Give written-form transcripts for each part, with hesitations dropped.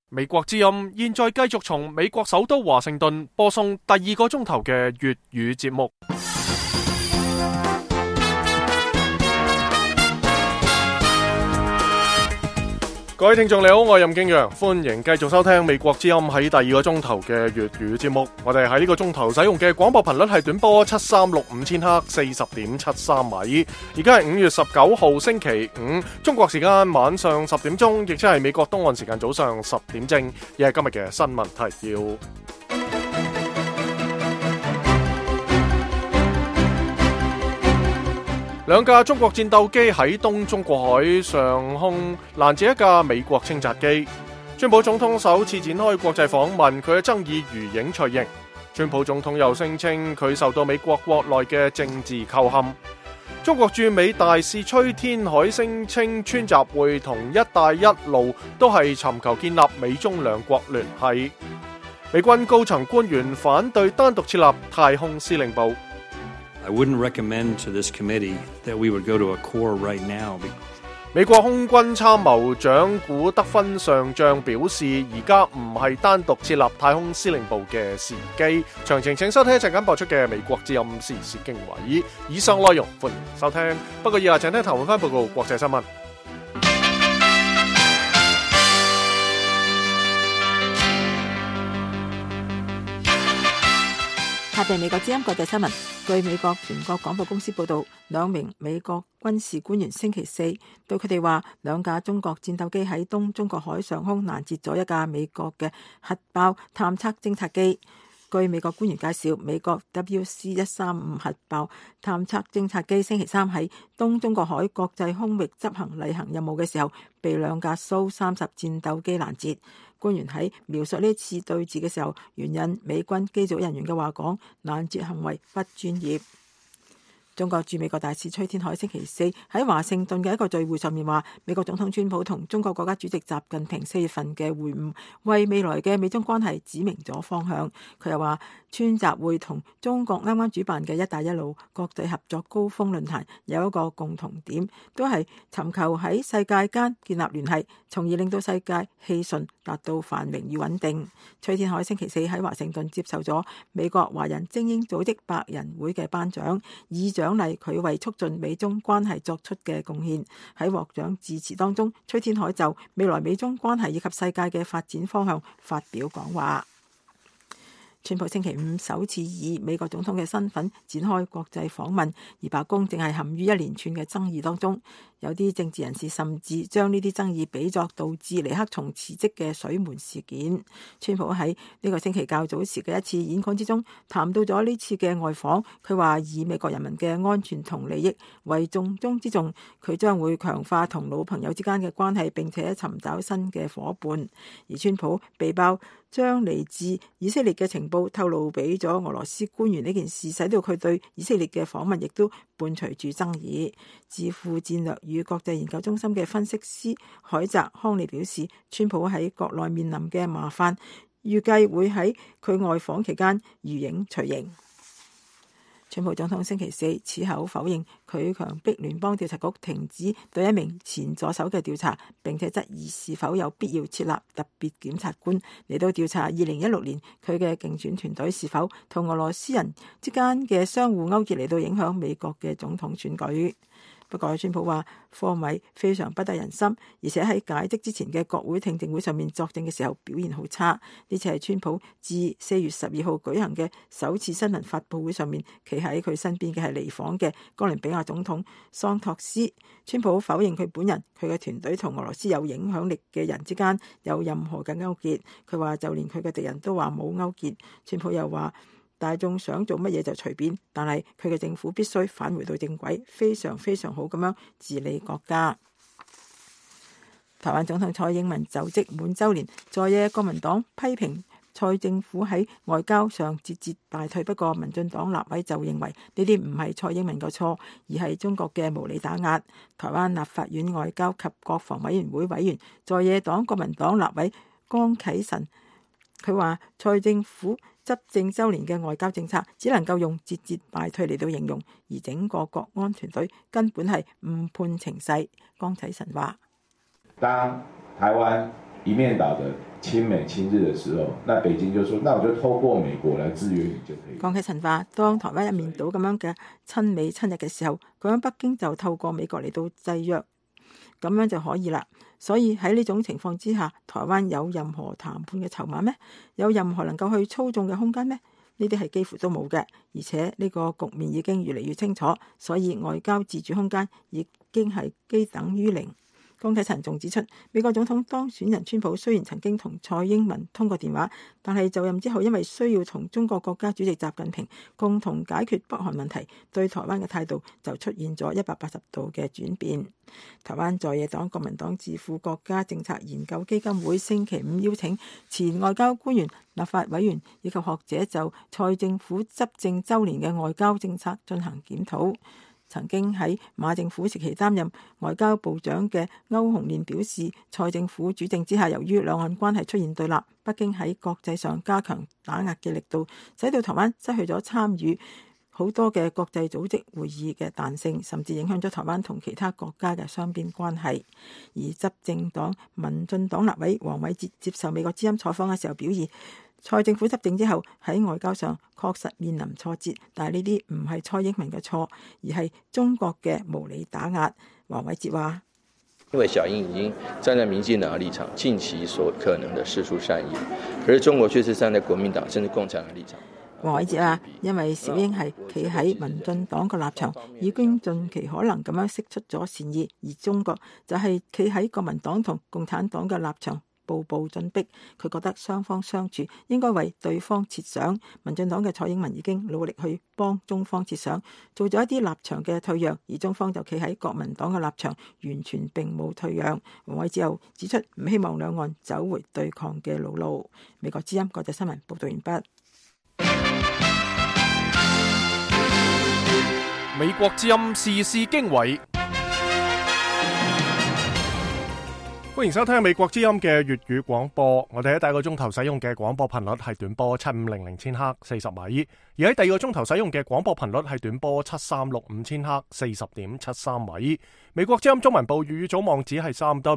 美國之音現在繼續從美國首都華盛頓播送第2個鐘頭嘅粵語節目。各位聽眾你好，我係任敬陽，歡迎繼續收聽美國之音喺第2個鐘頭嘅粵語節目。我哋喺呢個鐘頭使用嘅廣播頻率係短波7365千赫 40.73 米。而家係5月19號星期五，中國時間晚上10點鐘，亦即係美國東岸時間早上10點正。亦係今日嘅新聞提要。兩架中國戰鬥機喺東中國海上空攔截一架美國偵察機。川普總統首次展開國際訪問，佢嘅爭議如影隨形。川普總統又聲稱佢受到美國國內嘅政治扣陷。中國駐美大使崔天凱聲稱川習會同一帶一路都係尋求建立美中兩國聯繫。美軍高層官員反對單獨設立太空司令部。 I wouldn't recommend to this committee that we would go to a core right now. 美國空軍參謀長古德芬上將表示，而家唔係單獨設立太空司令部嘅時機。詳情請收聽一陣間播出嘅美國之音時事經緯。以上內容歡迎收聽。不過以下請聽頭版報告國際新聞。 下邊美國之音國際新聞。據美國全國廣播公司報道，2名美國軍事官員星期四對佢哋話，2架中國戰鬥機喺東中國海上空攔截咗一架美國嘅核爆探測偵察機。據美國官員介紹，美國 WC-135 核爆探測偵察機星期三喺東中國海國際空域執行例行任務嘅時候，被2架蘇30戰鬥機攔截。官員喺描述呢次對峙嘅時候，援引美軍機組人員嘅話講，攔截行為不專業。中國駐美國大使崔天凱星期四喺華盛頓嘅一個聚會上面話，美國總統川普同中國國家主席習近平4月份嘅會晤，為未來嘅美中關係指明咗方向。佢又話，川習會同中國啱啱主辦嘅一帶一路國際合作高峰論壇有一個共同點，都係尋求喺世界間建立聯繫，從而令到世界氣順，達到繁榮與穩定。崔天凱星期四喺華盛頓接受咗美國華人精英組織百人會嘅頒獎，以獎勵佢為促進美中關係作出嘅貢獻。喺獲獎致辭當中，崔天凱就未來美中關係以及世界嘅發展方向發表講話。川普星期五首次以美國總統嘅身份展開國際訪問，而白宮正係陷於一連串嘅爭議當中。有啲政治人士甚至將呢啲爭議比作導致尼克松辭職嘅水門事件。川普喺呢個星期較早時嘅一次演講之中，談到咗呢次嘅外訪，佢話以美國人民嘅安全同利益為重中之重，佢將會強化同老朋友之間嘅關係，並且尋找新嘅夥伴。而川普被爆將嚟自以色列嘅情報透露俾咗俄羅斯官員呢件事，使到佢對以色列嘅訪問亦都伴隨住爭議。智庫戰略與國際研究中心嘅分析師海澤康利表示，川普喺國內面臨嘅麻煩，預計會喺佢外訪期間如影隨形。川普總統星期四矢口否認佢強迫聯邦調查局停止對一名前助手嘅調查，並且質疑是否有必要設立特別檢察官嚟到調查2016年佢嘅競選團隊是否同俄羅斯人之間嘅相互勾結嚟到影響美國嘅總統選舉。不過川普話科米非常不得人心，而且喺解職之前嘅國會聽證會上面作證嘅時候表現好差。呢次係川普自4月12號舉行嘅首次新聞發佈會上面，企喺佢身邊嘅係離訪嘅哥倫比亞總統桑托斯。川普否認佢本人、佢嘅團隊同俄羅斯有影響力嘅人之間有任何嘅勾結。佢話就連佢嘅敵人都話冇勾結。川普又話大眾想做乜嘢就隨便，但係佢嘅政府必須返回到正軌，非常非常好咁樣治理國家。台灣總統蔡英文就職滿週年，在野國民黨批評蔡政府喺外交上節節敗退，不過民進黨立委就認為呢啲唔係蔡英文嘅錯，而係中國嘅無理打壓。台灣立法院外交及國防委員會委員在野黨國民黨立委江啟臣，佢話蔡政府執政週年嘅外交政策只能夠用節節敗退嚟到形容，而整個國安團隊根本係誤判情勢。江啟臣話： 當台灣一面倒的親美親日的時候，那北京就說，那我就透過美國來制約你就可以。 江啟臣話，當台灣一面倒咁樣嘅親美親日嘅時候，咁樣北京就透過美國嚟到制約，咁樣就可以啦。所以喺呢種情況之下，台灣有任何談判嘅籌碼咩？有任何能夠去操縱嘅空間咩？呢啲係幾乎都冇嘅，而且呢個局面已經越嚟越清楚，所以外交自主空間已經係幾等於零。江啟臣仲指出，美國總統當選人川普雖然曾經同蔡英文通過電話，但係就任之後因為需要同中國國家主席習近平共同解決北韓問題，對台灣嘅態度就出現咗180度嘅轉變。台灣在野黨國民黨智庫國家政策研究基金會星期五邀請前外交官員、立法委員以及學者就蔡政府執政週年嘅外交政策進行檢討。曾經喺馬政府時期擔任外交部長嘅歐鴻練表示，蔡政府主政之下，由於兩岸關係出現對立，北京喺國際上加強打壓嘅力度，使到台灣失去咗參與好多嘅國際組織會議嘅彈性，甚至影響咗台灣同其他國家嘅雙邊關係。而執政黨民進黨立委黃偉哲接受美國之音採訪嘅時候表示，蔡政府執政之後喺外交上確實面臨挫折，但係呢啲唔係蔡英文嘅錯，而係中國嘅無理打壓。黃偉哲話： 因為小英已經站在民進黨嘅立場，盡其所可能的釋出善意，可是中國卻是站在國民黨甚至共產黨嘅立場。 黃偉哲話：因為小英係企喺民進黨嘅立場，已經盡其可能咁樣釋出咗善意，而中國就係企喺國民黨同共產黨嘅立場，步步進逼。佢覺得雙方相處應該為對方設想。民進黨嘅蔡英文已經努力去幫中方設想，做咗一啲立場嘅退讓，而中方就企喺國民黨嘅立場，完全並冇退讓。黃偉哲又指出，唔希望兩岸走回對抗嘅老路。美國之音國際新聞報道完畢。 美國之音時事經緯，歡迎收聽美國之音嘅粵語廣播。我哋喺第一個鐘頭使用嘅廣播頻率係短波7500千赫40米，而喺第二個鐘頭使用嘅廣播頻率係短波7365千赫40.73米。美國之音中文部粵語組網址係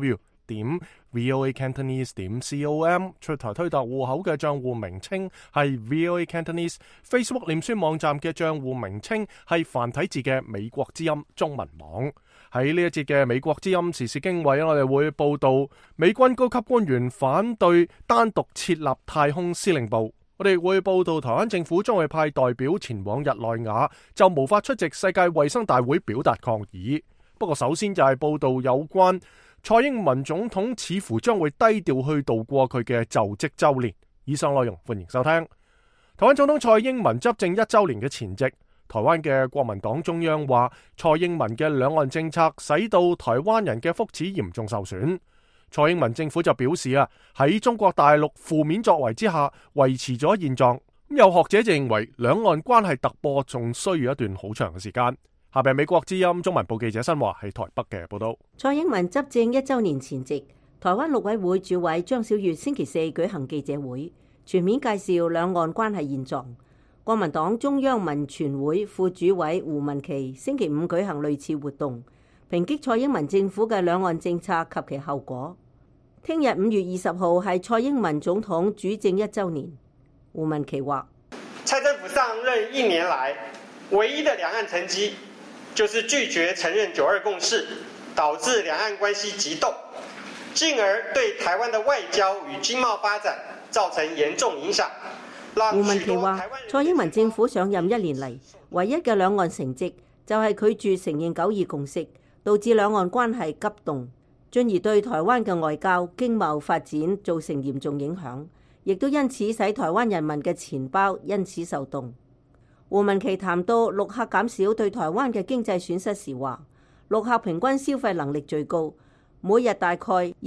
3w.voacantonese.com， 出台推特戶口嘅賬戶名稱係 VOA Cantonese， Facebook 臉書網站嘅賬戶名稱係繁體字嘅美國之音中文網。喺呢一節嘅美國之音時事經緯，我哋會報道美軍高級官員反對單獨設立太空司令部。我哋會報道台灣政府將會派代表前往日內瓦，就無法出席世界衛生大會表達抗議。不過首先就係報道有關蔡英文總統似乎將會低調去度過佢嘅就職週年。以上內容歡迎收聽。台灣總統蔡英文執政1週年嘅前夕，台灣嘅國民黨中央話蔡英文嘅兩岸政策使到台灣人嘅福祉嚴重受損。蔡英文政府就表示喺中國大陸負面作為之下維持咗現狀。有學者就認為兩岸關係突破仲需要一段好長嘅時間。下邊美國之音中文部記者新華喺台北嘅報道。 蔡英文執政1週年前夕，台灣陸委會主委張曉月星期4舉行記者會，全面介紹兩岸關係現狀。國民黨中央民權會副主委胡文琪星期5舉行類似活動，抨擊蔡英文政府嘅兩岸政策及其後果。聽日5月20號係蔡英文總統主政1週年。胡文琪話： 蔡政府上任1年來，唯一的兩岸成績就是拒絕承認9·2共識，導致兩岸關係急凍，進而對台灣的外交與經貿發展造成嚴重影響。 胡文琪話：蔡英文政府上任1年嚟，唯一嘅兩岸成績就係拒絕承認9·2共識，導致兩岸關係急凍，進而對台灣嘅外交、經貿發展造成嚴重影響，亦都因此使台灣人民嘅錢包因此受凍。胡文琪談到陸客減少對台灣嘅經濟損失時話：陸客平均消費能力最高，每日大概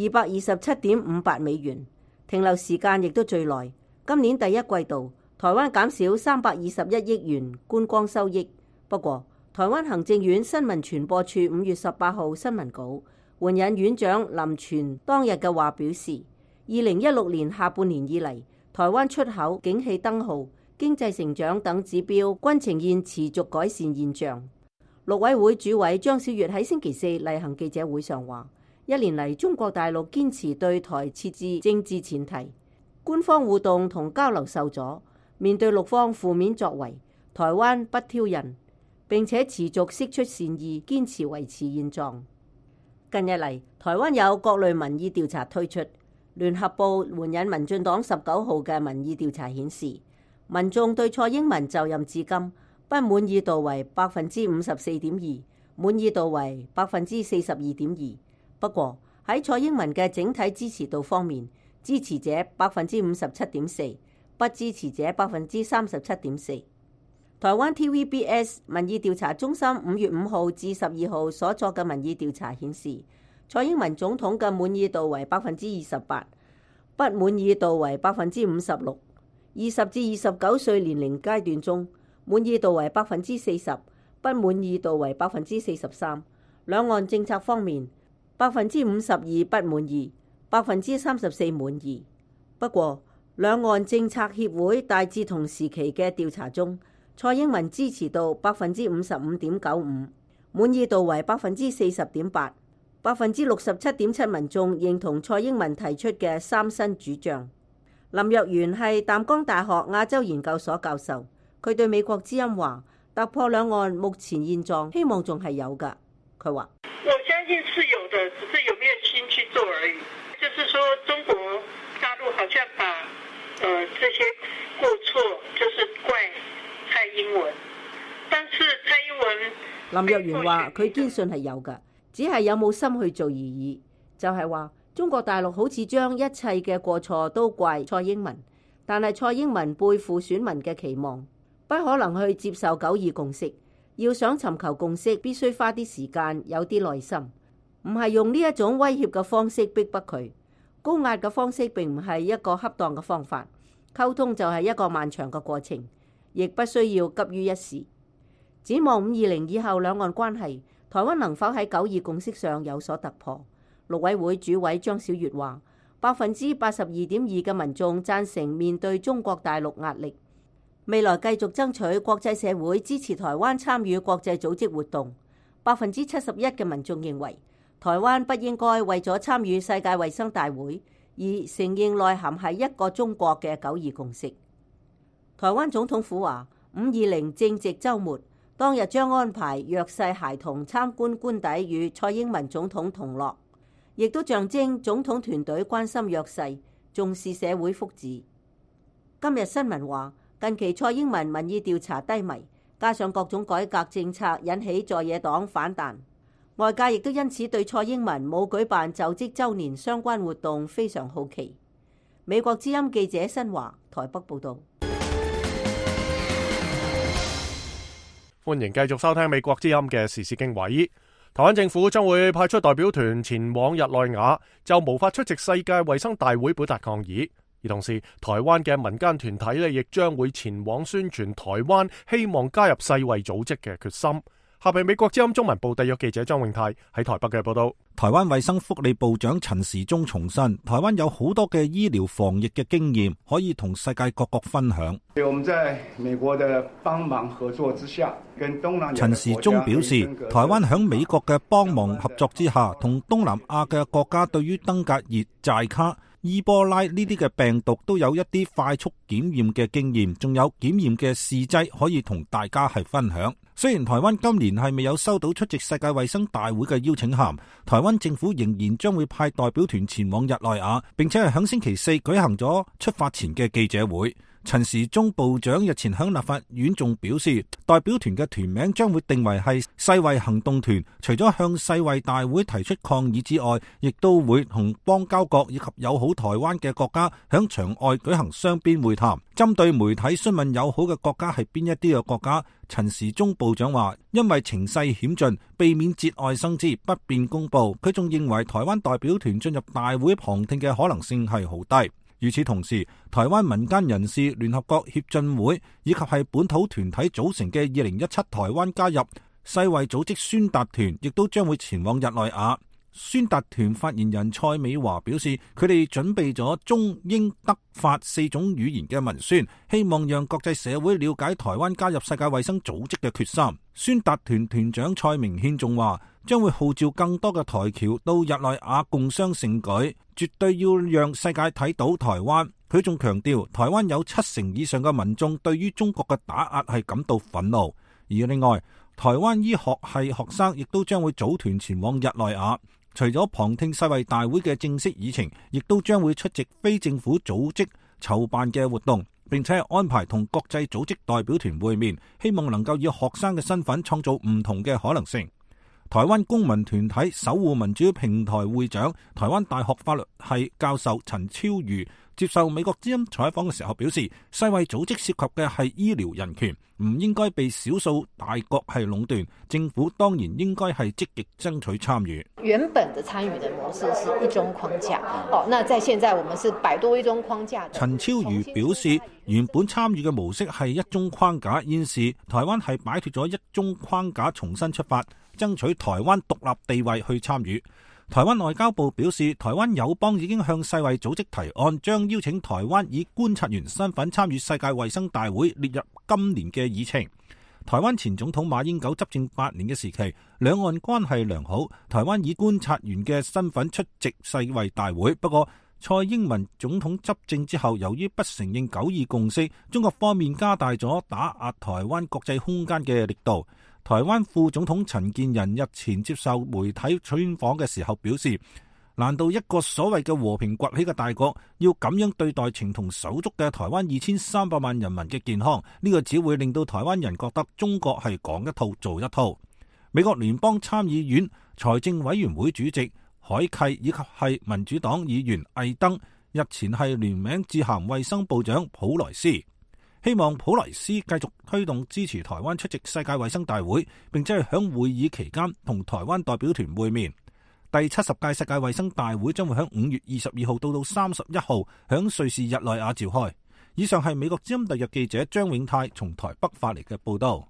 227.58美元，停留時間亦都最耐。今年第一季度，台灣減少321億元觀光收益。不過，台灣行政院新聞傳播處5月18號新聞稿援引院長林全當日嘅話表示，2016年下半年以嚟，台灣出口景氣燈號、經濟成長等指標均呈現持續改善現象。陸委會主委張曉月喺星期4例行記者會上話， 一年嚟，中國大陸堅持對台設置政治前提，官方互動同交流受阻。面對陸方負面作為，台灣不挑釁，並且持續釋出善意，堅持維持現狀。近日嚟，台灣有各類民意調查推出。聯合報援引民進黨19號嘅民意調查顯示，民眾對蔡英文就任至今不滿意度為 54.2%， 滿意度為 42.2%。不過喺蔡英文嘅整體支持度方面，支持者 57.4%， 不支持者 37.4%。台灣 TVBS 民意調查中心5月5號至12號所作嘅民意調查顯示，蔡英文總統嘅滿意度為 28%， 不滿意度為 56%。20至29歲年齡階段中，滿意度為 40%， 不滿意度為 43%。兩岸政策方面，52%不滿意，34%滿意。不過，兩岸政策協會大致同時期嘅調查中，蔡英文支持度 55.95%， 滿意度為 40.8%。67.7% 民眾認同蔡英文提出嘅三新主張。林若元係淡江大學亞洲研究所教授，佢對美國之音話：突破兩岸目前現狀，希望仲係有㗎。佢話： 我相信是有的，只是有沒有心去做而已。就是說中國大陸好像把這些過錯就是怪蔡英文，但是蔡英文林若元話佢堅信係有㗎。只係有冇心去做而已，就係話中國大陸好似將一切嘅過錯都怪蔡英文，但係蔡英文背負選民嘅期望，不可能去接受9·2共識。要想尋求共識，必須花啲時間，有啲耐心，唔係用呢一種威脅嘅方式逼迫佢。高壓嘅方式並唔係一個恰當嘅方法，溝通就係一個漫長嘅過程，亦不需要急於一時。展望520以後兩岸關係，台灣能否喺9·2共識上有所突破？陸委會主委張曉月話：82.2% 嘅民眾贊成面對中國大陸壓力，未來繼續爭取國際社會支持台灣參與國際組織活動。71%嘅民眾認為台灣不應該為咗參與世界衛生大會而承認內含係一個中國嘅9·2共識。台灣總統府話：520正值週末。當日將安排弱勢孩童參觀官邸與蔡英文總統同樂，亦都象徵總統團隊關心弱勢、重視社會福祉。今日新聞話，近期蔡英文民意調查低迷，加上各種改革政策引起在野黨反彈，外界亦都因此對蔡英文冇舉辦就職週年相關活動非常好奇。美國之音記者新華台北報導。 歡迎繼續收聽美國之音嘅時事經緯。台灣政府將會派出代表團前往日內瓦，就無法出席世界衛生大會表達抗議。而同時，台灣嘅民間團體亦將會前往宣傳台灣希望加入世衛組織嘅決心。下邊美國之音中文部特約記者張永泰喺台北嘅報道。 台灣衛生福利部長陳時中重申，台灣有好多嘅醫療防疫嘅經驗可以同世界各國分享。 我們在美國的幫忙合作之下，跟東南亞陳時中表示，台灣響美國嘅幫忙合作之下，同東南亞嘅國家對於登革熱、寨卡、伊波拉呢啲嘅病毒都有一啲快速檢驗嘅經驗，仲有檢驗嘅試劑可以同大家係分享。雖然台灣今年係未有收到出席世界衛生大會嘅邀請函，台灣政府仍然將會派代表團前往日內瓦，並且係響星期4舉行咗出發前嘅記者會。陳時中部長日前響立法院仲表示，代表團嘅團名將會定為係世衛行動團，除咗向世衛大會提出抗議之外，亦都會同邦交國以及友好台灣嘅國家響場外舉行雙邊會談。針對媒體詢問友好嘅國家係邊一啲嘅國家，陳時中部長話，因為情勢險峻，避免節外生枝，不便公布。佢仲認為台灣代表團進入大會旁聽嘅可能性係好低。與此同時，台灣民間人士聯合國協進會以及係本土團體組成嘅2017台灣加入世衛組織宣達團，亦都將會前往日內瓦。宣達團發言人蔡美華表示，佢哋準備咗中英德法4種語言嘅文宣，希望讓國際社會了解台灣加入世界衛生組織嘅決心。 宣達團團長蔡明憲仲話，將會號召更多嘅台僑到日內瓦共襄盛舉，絕對要讓世界睇到台灣。佢仲強調，台灣有70%以上嘅民眾對於中國嘅打壓係感到憤怒。而另外，台灣醫學系學生亦都將會組團前往日內瓦，除咗旁聽世衛大會嘅正式議程，亦都將會出席非政府組織籌辦嘅活動，並且安排同國際組織代表團會面，希望能夠以學生嘅身份創造唔同嘅可能性。台灣公民團體守護民主平台會長、台灣大學法律系教授陳超瑜接受美國之音採訪嘅時候表示，世衛組織涉及嘅係醫療人權，唔應該被少數大國係壟斷，政府當然應該係積極爭取參與。 原本的參與的模式是一中框架，那在現在我們是擺脫一中框架。 陳超瑜表示，原本參與嘅模式係一中框架，現時台灣係擺脫咗一中框架，重新出發，爭取台灣獨立地位去參與。台灣外交部表示，台灣友邦已經向世衛組織提案，將邀請台灣以觀察員身份參與世界衛生大會列入今年嘅議程。台灣前總統馬英九執政8年嘅時期，兩岸關係良好，台灣以觀察員嘅身份出席世衛大會。不過蔡英文總統執政之後，由於不承認9·2共識，中國方面加大咗打壓台灣國際空間嘅力度。台灣副總統陳建仁日前接受媒體專訪嘅時候表示，難道一個所謂嘅和平崛起嘅大國要咁樣對待情同手足嘅台灣2300萬人民嘅健康？呢個只會令到台灣人覺得中國係講一套做一套。美國聯邦參議院財政委員會主席海契以及係民主黨議員魏登日前係聯名致函衛生部長普萊斯，希望普萊斯繼續推動支持台灣出席世界衛生大會，並且係響會議期間同台灣代表團會面。第70屆世界衛生大會將會喺5月22號到31號響瑞士日內瓦召開。以上係美國之音特約記者張永泰從台北發嚟嘅報道。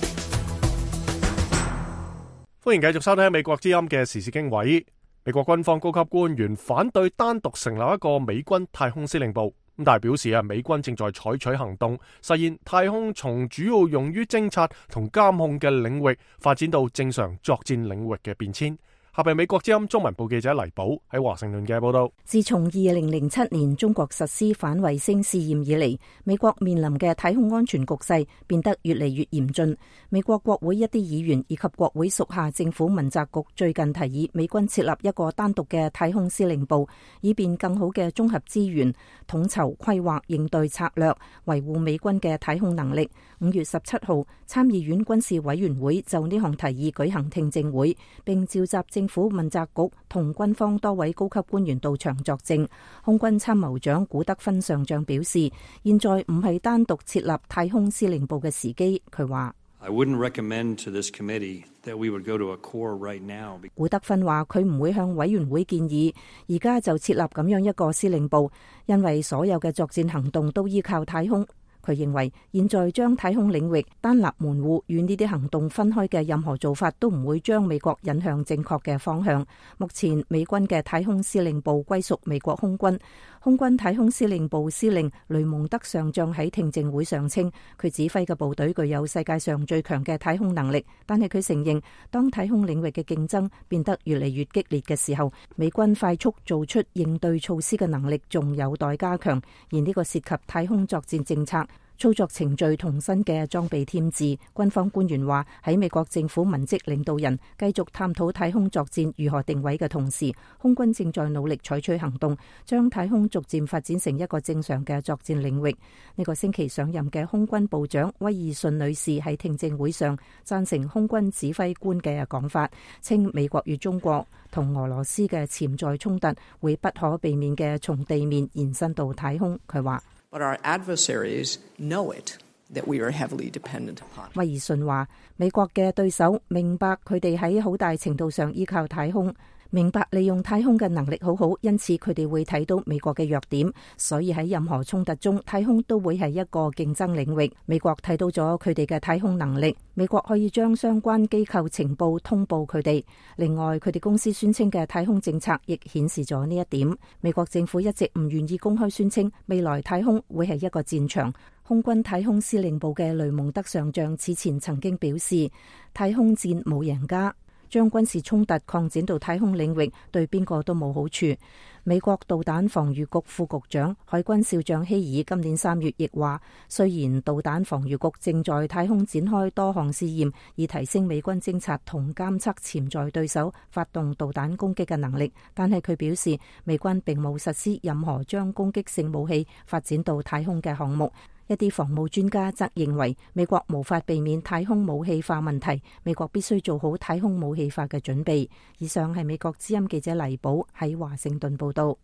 歡迎繼續收聽美國之音嘅時事經緯。美國軍方高級官員反對單獨成立一個美軍太空司令部，咁但係表示美軍正在採取行動，實現太空從主要用於偵察同監控嘅領域發展到正常作戰領域嘅變遷。下邊美國之音中文部記者黎寶喺華盛頓嘅報道。 自從2007年中國實施反衛星試驗以嚟，美國面臨嘅太空安全局勢變得越嚟越嚴峻。美國國會一啲議員以及國會屬下政府問責局最近提議美軍設立一個單獨嘅太空司令部，以便更好嘅綜合資源、統籌規劃、應對策略、維護美軍嘅太空能力。5月17號，參議院軍事委員會就呢項提議舉行聽證會，並召集政府問責局同軍方多位高級官員到場作證。空軍參謀長古德芬上將表示，現在唔係單獨設立太空司令部嘅時機。佢話古德芬話佢唔會向委員會建議而家就設立咁樣一個司令部，因為所有嘅作戰行動都依靠太空。佢認為現在將太空領域單立門戶與呢啲行動分開嘅任何做法都唔會將美國引向正確嘅方向。目前美軍嘅太空司令部歸屬美國空軍。空軍太空司令部司令雷蒙德上將喺聽證會上稱，佢指揮嘅部隊具有世界上最強嘅太空能力，但係佢承認當太空領域嘅競爭變得越嚟越激烈嘅時候，美軍快速做出應對措施嘅能力仲有待加強，而呢個涉及太空作戰政策、操作程序同新嘅裝備添置。軍方官員話，喺美國政府文職領導人繼續探討太空作戰如何定位嘅同時，空軍正在努力採取行動，將太空逐漸發展成一個正常嘅作戰領域。呢個星期上任嘅空軍部長威爾遜女士喺聽證會上贊成空軍指揮官嘅講法，稱美國與中國同俄羅斯嘅潛在衝突會不可避免嘅從地面延伸到太空。佢話 But our adversaries know it, that we are heavily dependent upon. 威爾遜話，美國嘅對手明白佢哋喺好大程度上依靠太空，明白利用太空嘅能力好好，因此佢哋會睇到美國嘅弱點，所以喺任何衝突中，太空都會係一個競爭領域。美國睇到咗佢哋嘅太空能力，美國可以將相關機構情報通報佢哋。另外，佢哋公司宣稱嘅太空政策亦顯示咗呢一點。美國政府一直唔願意公開宣稱未來太空會係一個戰場。 空軍太空司令部嘅雷蒙德上將此前曾經表示，太空戰冇贏家，將軍事衝突擴展到太空領域對邊個都冇好處。美國導彈防禦局副局長海軍少將希爾今年3月亦話，雖然導彈防禦局正在太空展開多項試驗，以提升美軍偵察同監測潛在對手發動導彈攻擊嘅能力，但係佢表示美軍並冇實施任何將攻擊性武器發展到太空嘅項目。一啲防務專家則認為美國無法避免太空武器化問題，美國必須做好太空武器化嘅準備。以上係美國之音記者黎寶喺華盛頓報道。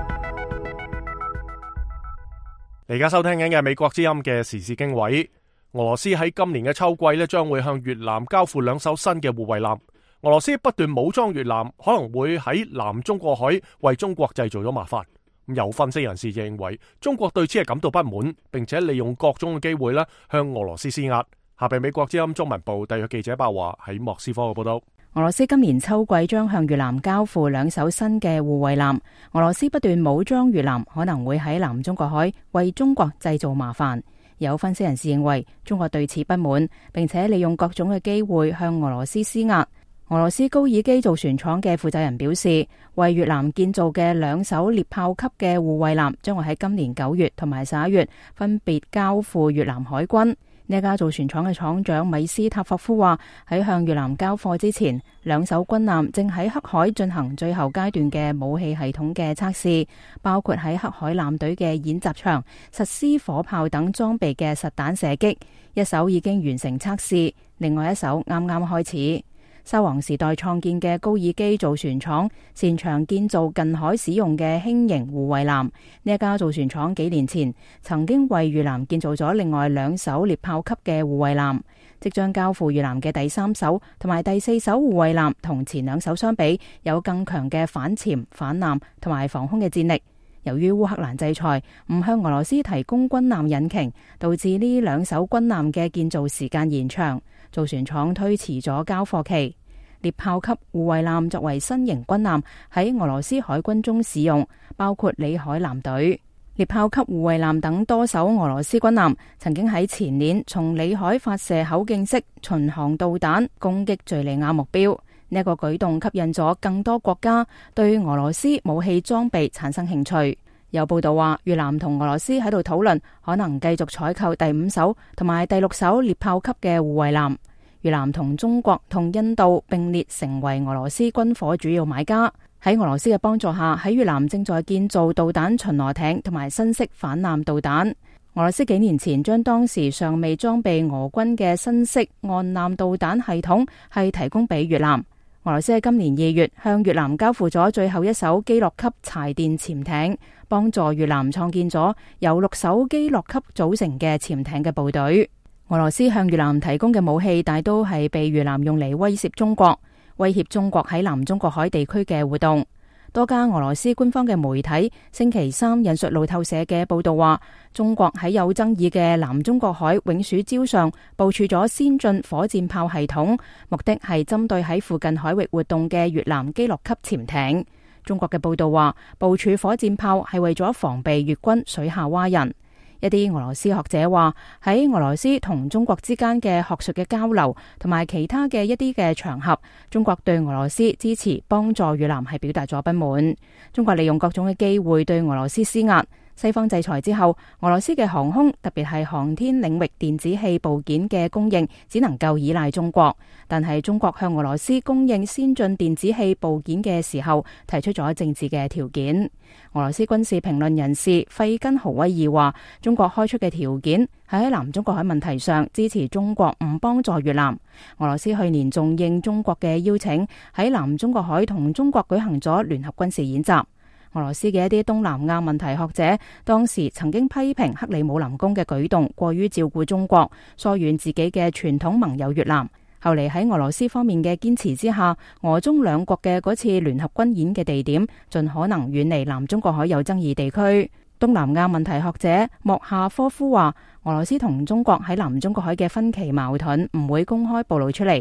你而家收聽緊嘅美國之音嘅時事經緯，俄羅斯喺今年嘅秋季將會向越南交付2艘新嘅護衛艦。俄羅斯不斷武裝越南，可能會喺南中國海為中國製造咗麻煩。有分析人士認為，中國對此係感到不滿，並且利用各種嘅機會向俄羅斯施壓。下邊美國之音中文部特約記者白華喺莫斯科嘅報道。 俄羅斯今年秋季將向越南交付2艘新嘅護衛艦。俄羅斯不斷武裝越南，可能會喺南中國海為中國製造麻煩。有分析人士認為，中國對此不滿，並且利用各種嘅機會向俄羅斯施壓。俄羅斯高爾基造船廠嘅負責人表示，為越南建造嘅2艘獵豹級嘅護衛艦將會喺今年9月同埋11月分別交付越南海軍。呢一家造船廠嘅廠長米斯塔霍夫話，喺向越南交貨之前，2艘軍艦正喺黑海進行最後階段嘅武器系統嘅測試，包括喺黑海艦隊嘅演習場實施火炮等裝備嘅實彈射擊。1艘已經完成測試，另外1艘啱啱開始。沙皇時代創建嘅高爾基造船廠擅長建造近海使用嘅輕型護衛艦。呢一家造船廠幾年前曾經為越南建造咗另外2艘獵豹級嘅護衛艦。即將交付越南嘅第3艘同埋第4艘護衛艦同前2艘相比，有更強嘅反潛、反艦同埋防空嘅戰力。由於烏克蘭制裁唔向俄羅斯提供軍艦引擎，導致呢2艘軍艦嘅建造時間延長，造船廠推遲咗交貨期。獵豹級護衛艦作為新型軍艦喺俄羅斯海軍中使用，包括里海艦隊。獵豹級護衛艦等多艘俄羅斯軍艦曾經喺前年從里海發射口徑式巡航導彈攻擊敘利亞目標。呢一個舉動吸引咗更多國家對俄羅斯武器裝備產生興趣。有報道話，越南同俄羅斯喺度討論可能繼續採購第5艘同埋第6艘獵豹級嘅護衛艦。越南同中國同印度並列成為俄羅斯軍火主要買家。喺俄羅斯嘅幫助下，喺越南正在建造導彈巡邏艇同埋新式反艦導彈。俄羅斯幾年前將當時尚未裝備俄軍嘅新式岸艦導彈系統係提供俾越南。俄羅斯喺今年2月向越南交付咗最後1艘基洛級柴電潛艇，幫助越南創建咗由6艘基洛級組成嘅潛艇嘅部隊。俄羅斯向越南提供嘅武器大都係被越南用嚟威脅中國，威脅中國喺南中國海地區嘅活動。多家俄羅斯官方嘅媒體星期3引述路透社嘅報道話，中國喺有爭議嘅南中國海永暑礁上部署咗先進火箭炮系統，目的係針對喺附近海域活動嘅越南基洛級潛艇。中國嘅報道話，部署火箭炮係為咗防備越軍水下蛙人。一啲俄羅斯學者話，喺俄羅斯同中國之間嘅學術嘅交流同埋其他嘅一啲嘅場合，中國對俄羅斯支持幫助越南係表達咗不滿。中國利用各種嘅機會對俄羅斯施壓。西方制裁之後，俄羅斯嘅航空特別係航天領域電子器部件嘅供應只能夠依賴中國。但係中國向俄羅斯供應先進電子器部件嘅時候，提出咗政治嘅條件。俄羅斯軍事評論人士費根豪威爾話，中國開出嘅條件係喺南中國海問題上支持中國唔幫助越南。俄羅斯去年仲應中國嘅邀請，喺南中國海同中國舉行咗聯合軍事演習。俄羅斯嘅一啲東南亞問題學者當時曾經批評克里姆林宮嘅舉動過於照顧中國，疏遠自己嘅傳統盟友越南。後嚟喺俄羅斯方面嘅堅持之下，俄中兩國嘅嗰次聯合軍演嘅地點盡可能遠離南中國海有爭議地區。東南亞問題學者莫夏科夫話，俄羅斯同中國喺南中國海嘅分歧矛盾唔會公開暴露出嚟。 如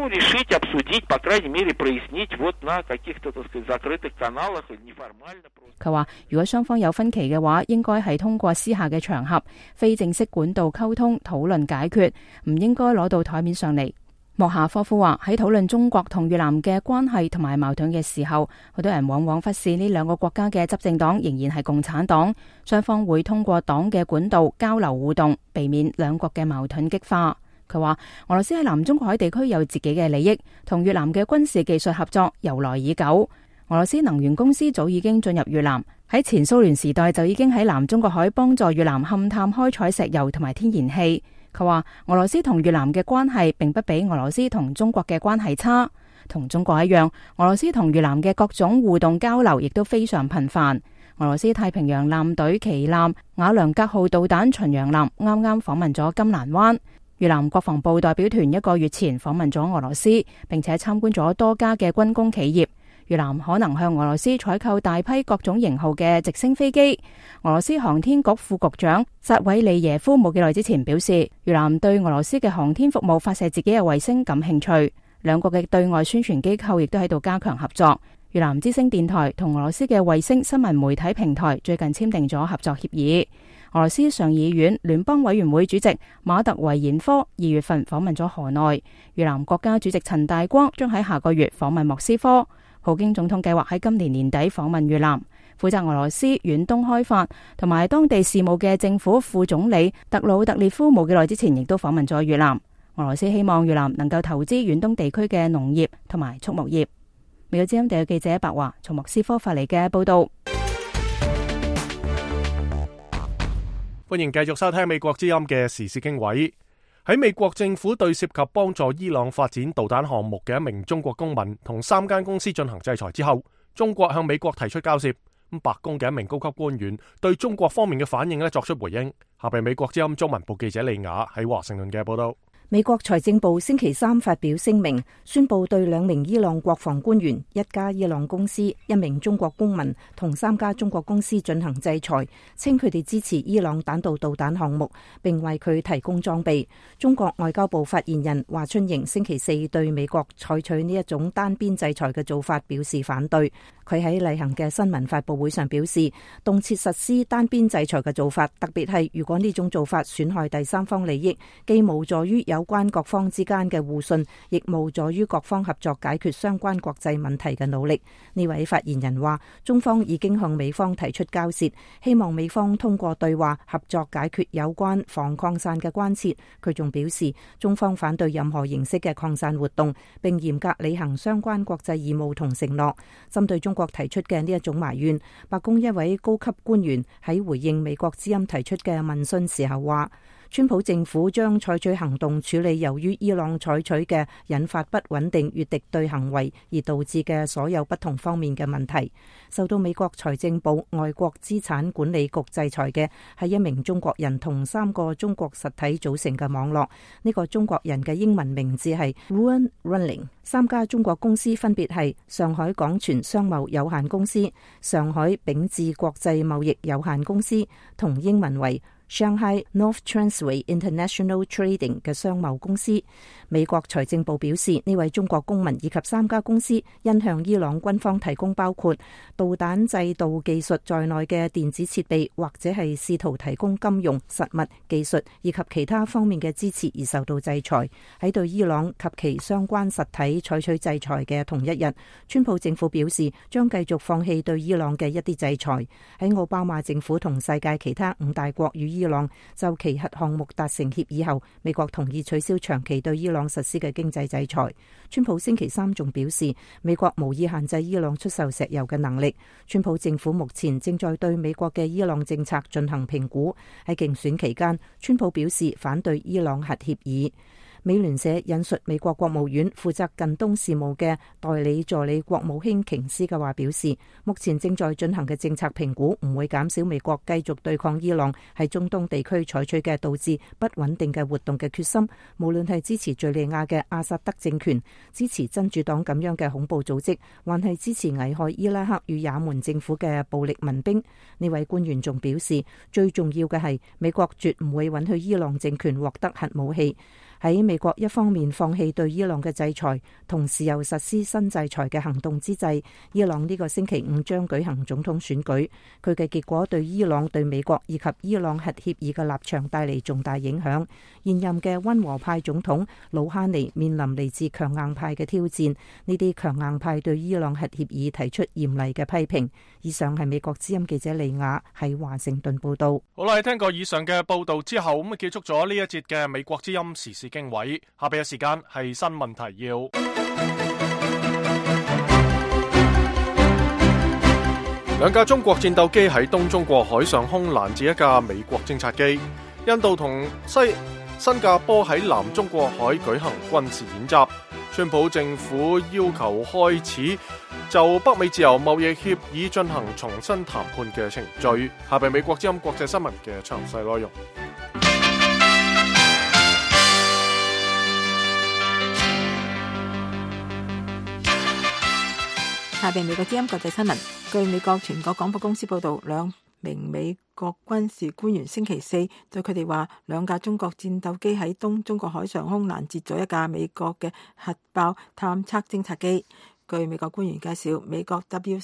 решить, обсудить, по крайней мере, прояснить вот на каких-то, так сказать, закрытых каналах, неформально. 佢話：如果雙方有分歧嘅話，應該係通過私下嘅場合、非正式管道溝通討論解決，唔應該攞到台面上嚟。莫夏科夫話：喺討論中國同越南嘅關係同埋矛盾嘅時候，好多人往往忽視呢兩個國家嘅執政黨仍然係共產黨，雙方會通過黨嘅管道交流互動，避免兩國嘅矛盾激化。佢話：俄羅斯喺南中國海地區有自己嘅利益，同越南嘅軍事技術合作由來已久。俄羅斯能源公司早已經進入越南，喺前蘇聯時代就已經喺南中國海幫助越南勘探開採石油同埋天然氣。佢話：俄羅斯同越南嘅關係並不比俄羅斯同中國嘅關係差，同中國一樣，俄羅斯同越南嘅各種互動交流亦都非常頻繁。俄羅斯太平洋艦隊旗艦瓦良格號導彈巡洋艦啱啱訪問咗金蘭灣。越南國防部代表團1個月前訪問咗俄羅斯，並且參觀咗多家嘅軍工企業。越南可能向俄羅斯採購大批各種型號嘅直升飛機。俄羅斯航天局副局長扎韋利耶夫冇幾耐之前表示，越南對俄羅斯嘅航天服務發射自己嘅衛星感興趣。兩國嘅對外宣傳機構亦都喺度加強合作。越南之聲電台同俄羅斯嘅衛星新聞媒體平台最近簽訂咗合作協議。俄羅斯上議院聯邦委員會主席馬特維延科2月份訪問咗河內。越南國家主席陳大光將喺下個月訪問莫斯科。普京總統計劃喺今年年底訪問越南。負責俄羅斯遠東開發同埋當地事務嘅政府副總理特魯特列夫冇幾耐之前亦都訪問咗越南。俄羅斯希望越南能夠投資遠東地區嘅農業同埋畜牧業。美國之音地記者白華從莫斯科發嚟嘅報道。 歡迎繼續收聽美國之音嘅時事經緯。喺美國政府對涉及幫助伊朗發展導彈項目嘅一名中國公民同3間公司進行制裁之後，中國向美國提出交涉。白宮嘅一名高級官員對中國方面嘅反應作出回應。下邊美國之音中文部記者李雅喺華盛頓嘅報道。 美國財政部星期三發表聲明，宣布對2名伊朗國防官員、1家伊朗公司、1名中國公民同3家中國公司進行制裁，稱佢哋支持伊朗彈道導彈項目，並為佢提供裝備。中國外交部發言人華春瑩星期4對美國採取呢一種單邊制裁嘅做法表示反對。佢喺例行嘅新聞發佈會上表示，動輒實施單邊制裁嘅做法，特別係如果呢種做法損害第三方利益，既無助於有關各方之間嘅互信，亦無助於各方合作解決相關國際問題嘅努力。呢位發言人話，中方已經向美方提出交涉，希望美方通過對話合作解決有關防擴散嘅關切。佢仲表示，中方反對任何形式嘅擴散活動，並嚴格履行相關國際義務同承諾。針對中國提出嘅呢一種埋怨，白宮一位高級官員喺回應美國之音提出嘅問訊時候話，川普政府將採取行動處理由於伊朗採取嘅引發不穩定與敵對行為而導致嘅所有不同方面嘅問題。受到美國財政部外國資產管理局制裁嘅係1名中國人同3個中國實體組成嘅網絡。呢個中國人嘅英文名字係 Ruan Running。3家中國公司分別係上海廣傳商貿有限公司、上海秉智國際貿易有限公司同英文為Shanghai North Transway International Trading 嘅商貿公司。美國財政部表示，呢位中國公民以及3家公司因向伊朗軍方提供包括導彈製導技術在內嘅電子設備，或者係試圖提供金融、實物、技術以及其他方面嘅支持而受到制裁。喺對伊朗及其相關實體採取制裁嘅同一日，川普政府表示將繼續放棄對伊朗嘅一啲制裁。喺奧巴馬政府同世界其他5大國與伊朗就其核項目達成協議後，美國同意取消長期對伊朗實施嘅經濟制裁。川普星期三仲表示，美國無意限制伊朗出售石油嘅能力。川普政府目前正在對美國嘅伊朗政策進行評估。喺競選期間，川普表示反對伊朗核協議。美聯社引述美國國務院負責近東事務嘅代理助理國務卿瓊斯嘅話表示，目前正在進行嘅政策評估唔會減少美國繼續對抗伊朗喺中東地區採取嘅導致不穩定嘅活動嘅決心，無論係支持敘利亞嘅阿薩德政權、支持真主黨咁樣嘅恐怖組織，還係支持危害伊拉克與也門政府嘅暴力民兵。呢位官員仲表示，最重要嘅係美國絕唔會允許伊朗政權獲得核武器。 喺美國一方面放棄對伊朗嘅制裁，同時又實施新制裁嘅行動之際，伊朗呢個星期五將舉行總統選舉，佢嘅結果對伊朗、對美國以及伊朗核協議嘅立場帶嚟重大影響。現任嘅溫和派總統魯哈尼面臨嚟自強硬派嘅挑戰，呢啲強硬派對伊朗核協議提出嚴厲嘅批評。以上係美國之音記者利亞喺華盛頓報道。 好啦，聽過以上嘅報道之後，咁結束咗呢一節嘅美國之音時事經緯。下邊嘅時間係新聞提要。兩架中國戰鬥機喺東中國海上空攔截一架美國偵察機。印度同新加坡喺南中國海舉行軍事演習。川普政府要求開始就北美自由貿易協議進行重新談判嘅程序。下邊美國之音國際新聞嘅詳細內容。 下邊美國之音國際新聞，據美國全國廣播公司報道，兩名美國軍事官員星期四對佢哋話，兩架中國戰鬥機喺東中國海上空攔截咗一架美國嘅核爆探測偵察機。據美國官員介紹，美國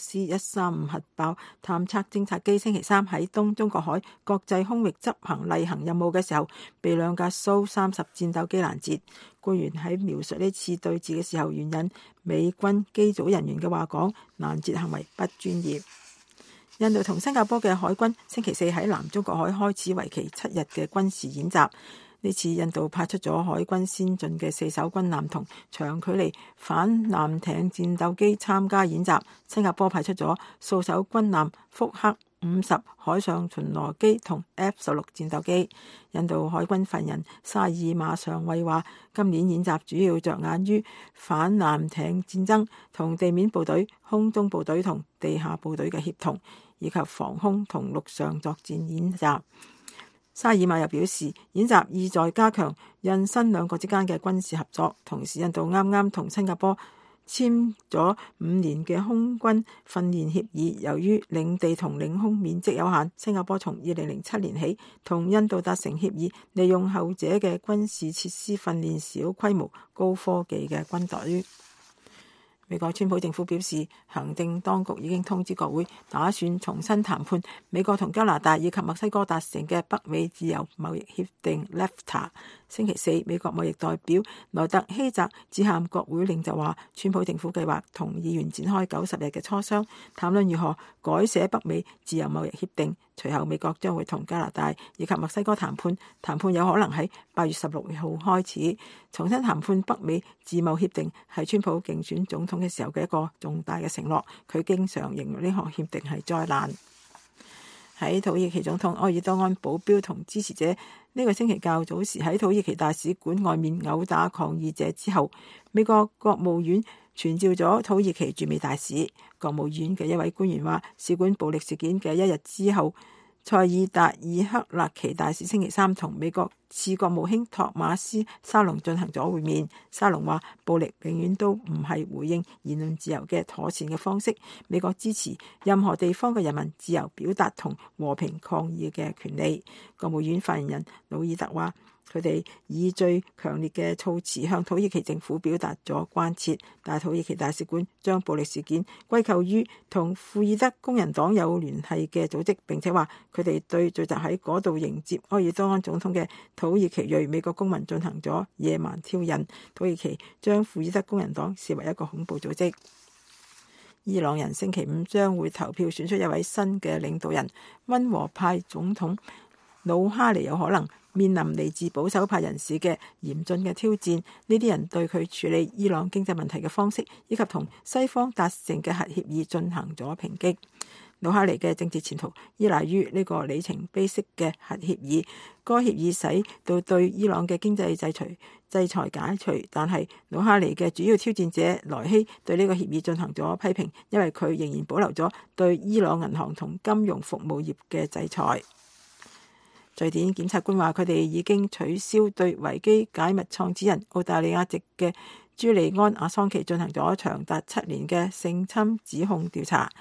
WC-135 核爆探測偵察機星期三喺東中國海國際空域執行例行任務嘅時候，被兩架蘇30戰鬥機攔截。官員喺描述呢次對峙嘅時候，援引美軍機組人員嘅話講，攔截行為不專業。印度同新加坡嘅海軍星期四喺南中國海開始為期7日嘅軍事演習。呢次印度派出咗海軍先進嘅4艘軍艦同長距離反艦艇戰鬥機參加演習。新加坡派出咗數艘軍艦福克50海上巡邏機同 F-16戰鬥機。印度海軍發言人沙爾馬上尉話，今年演習主要着眼於反艦艇戰爭同地面部隊、空中部隊同地下部隊嘅協同，以及防空同陸上作戰演習。沙爾馬又表示，演習意在加強印新兩國之間嘅軍事合作。同時，印度啱啱同新加坡簽咗5年嘅空軍訓練協議。由於領地同領空面積有限，新加坡從2007年起同印度達成協議，利用後者嘅軍事設施訓練小規模高科技嘅軍隊。美國川普政府表示，行政當局已經通知國會，打算重新談判美國同加拿大以及墨西哥達成嘅北美自由貿易協定 NAFTA。星期四，美國貿易代表萊特希澤致函國會領袖話，川普政府計劃同議員展開90日嘅磋商，談論如何改寫北美自由貿易協定。隨後，美國將會同加拿大以及墨西哥談判，談判有可能喺8月16號開始。重新談判北美自貿協定係川普競選總統嘅時候嘅一個重大嘅承諾。佢經常形容呢項協定係災難。喺土耳其總統埃爾多安保鏢同支持者呢個星期較早時喺土耳其大使館外面毆打抗議者之後，美國國務院傳召咗土耳其駐美大使。國務院嘅一位官員話，使館暴力事件嘅1日之後，塞爾達爾克勒奇大使星期三同美國次國務卿托馬斯沙龍進行咗會面。沙龍話，暴力永遠都唔係回應言論自由嘅妥善嘅方式。美國支持任何地方嘅人民自由表達同和平抗議嘅權利。國務院發言人魯爾特話，佢哋以最強烈嘅措辭向土耳其政府表達咗關切，但土耳其大使館將暴力事件歸咎於同庫爾德工人黨有聯繫嘅組織，並且話佢哋對聚集喺嗰度迎接埃爾多安總統嘅土耳其裔美國公民進行咗野蠻挑釁。土耳其將庫爾德工人黨視為一個恐怖組織。伊朗人星期五將會投票選出一位新嘅領導人，溫和派總統魯哈尼有可能面臨嚟自保守派人士嘅嚴峻嘅挑戰。呢啲人對佢處理伊朗經濟問題嘅方式，以及同西方達成嘅核協議進行咗抨擊。魯哈尼嘅政治前途依賴於呢個里程碑式嘅核協議。該協議使到對伊朗嘅經濟制裁解除，但係魯哈尼嘅主要挑戰者萊希對呢個協議進行咗批評，因為佢仍然保留咗對伊朗銀行同金融服務業嘅制裁。瑞典檢察官話，佢哋已經取消對維基解密創始人澳大利亞籍嘅朱利安·阿桑奇進行咗長達7年嘅性侵指控調查。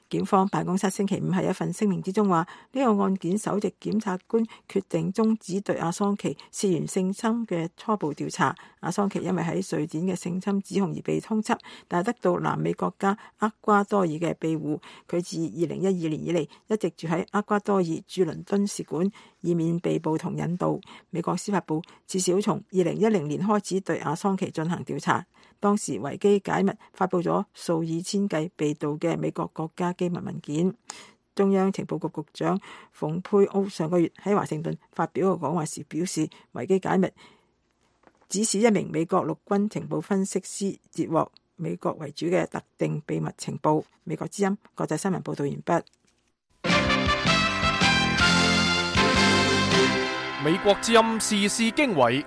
檢方辦公室星期五喺一份聲明之中話，呢個案件首席檢察官決定終止對阿桑奇涉嫌性侵嘅初步調查。阿桑奇因為喺瑞典嘅性侵指控而被通緝，但係得到南美國家厄瓜多爾嘅庇護。佢自2012年以嚟一直住喺厄瓜多爾駐倫敦使館，以免被捕同引渡。美國司法部至少從2010年開始對阿桑奇進行調查。當時維基解密發布咗數以千計被盜嘅美國國家機密文件。中央情報局局長蓬佩奧上個月喺華盛頓發表個講話時表示，維基解密指使一名美國陸軍情報分析師截獲美國為主嘅特定秘密情報。美國之音國際新聞報道完畢。 美國之音時事經緯。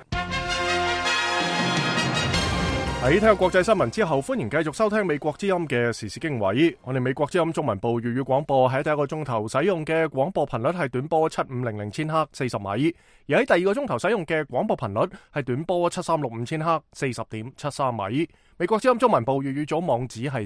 喺聽國際新聞之後，歡迎繼續收聽美國之音嘅時事經緯。我哋美國之音中文部粵語廣播喺第一個鐘頭使用嘅廣播頻率係短波7500千赫40米，而喺第二個鐘頭使用嘅廣播頻率係短波7365千赫40.73米。美國之音中文部粵語組網址係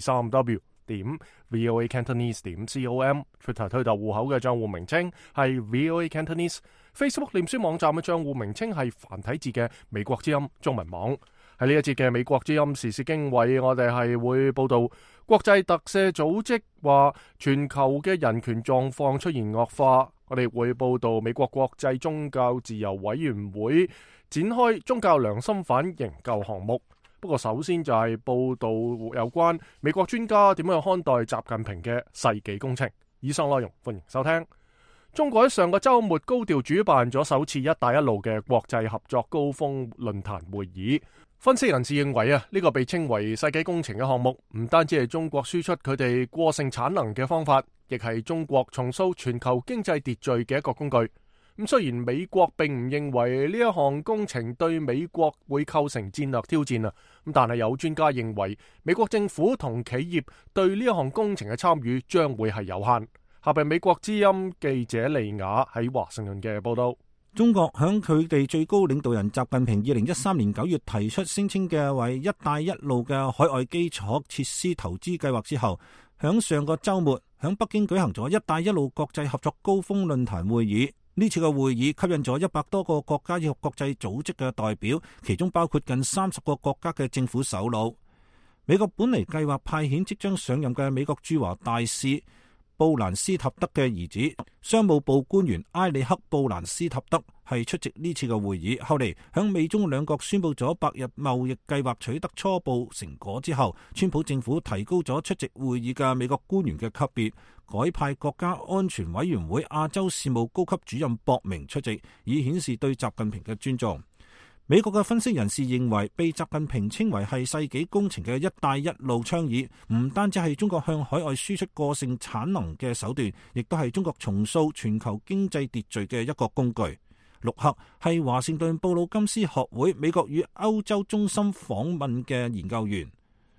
3w.voacantonese.com，Twitter 推特戶口嘅賬戶名稱係 VOA Cantonese，Facebook 臉書網站嘅賬戶名稱係繁體字嘅美國之音中文網。喺呢一節嘅美國之音時事經緯，我哋係會報道國際特赦組織話全球嘅人權狀況出現惡化。我哋會報道美國國際宗教自由委員會展開宗教良心犯營救項目。不過首先就係報道有關美國專家點樣看待習近平嘅世紀工程。以上內容歡迎收聽。中國喺上個週末高調主辦咗首次一帶一路嘅國際合作高峰論壇會議。分析人士認為呢個被稱為世紀工程嘅項目，唔單止係中國輸出佢哋過剩產能嘅方法，亦係中國重塑全球經濟秩序嘅一個工具。咁雖然美國並唔認為呢一項工程對美國會構成戰略挑戰，咁但係有專家認為美國政府同企業對呢一項工程嘅參與將會係有限。下邊美國之音記者利亞喺華盛頓嘅報道。 中國響佢哋最高領導人習近平2013年9月提出聲稱嘅為一帶一路嘅海外基礎設施投資計劃之後，響上個週末響北京舉行咗一帶一路國際合作高峰論壇會議。呢次嘅會議吸引咗100多個國家以及國際組織嘅代表，其中包括近30個國家嘅政府首腦。美國本嚟計劃派遣即將上任嘅美國駐華大使布蘭斯塔德嘅兒子，商務部官員埃里克布蘭斯塔德係出席呢次嘅會議。後嚟響美中兩國宣布咗百日貿易計劃取得初步成果之後，川普政府提高咗出席會議嘅美國官員嘅級別，改派國家安全委員會亞洲事務高級主任博明出席，以顯示對習近平嘅尊重。美國嘅分析人士認為，被習近平稱為係世紀工程嘅一帶一路倡議，唔單止係中國向海外輸出過剩產能嘅手段，亦都係中國重塑全球經濟秩序嘅一個工具。陸克係華盛頓布魯金斯學會美國與歐洲中心訪問嘅研究員。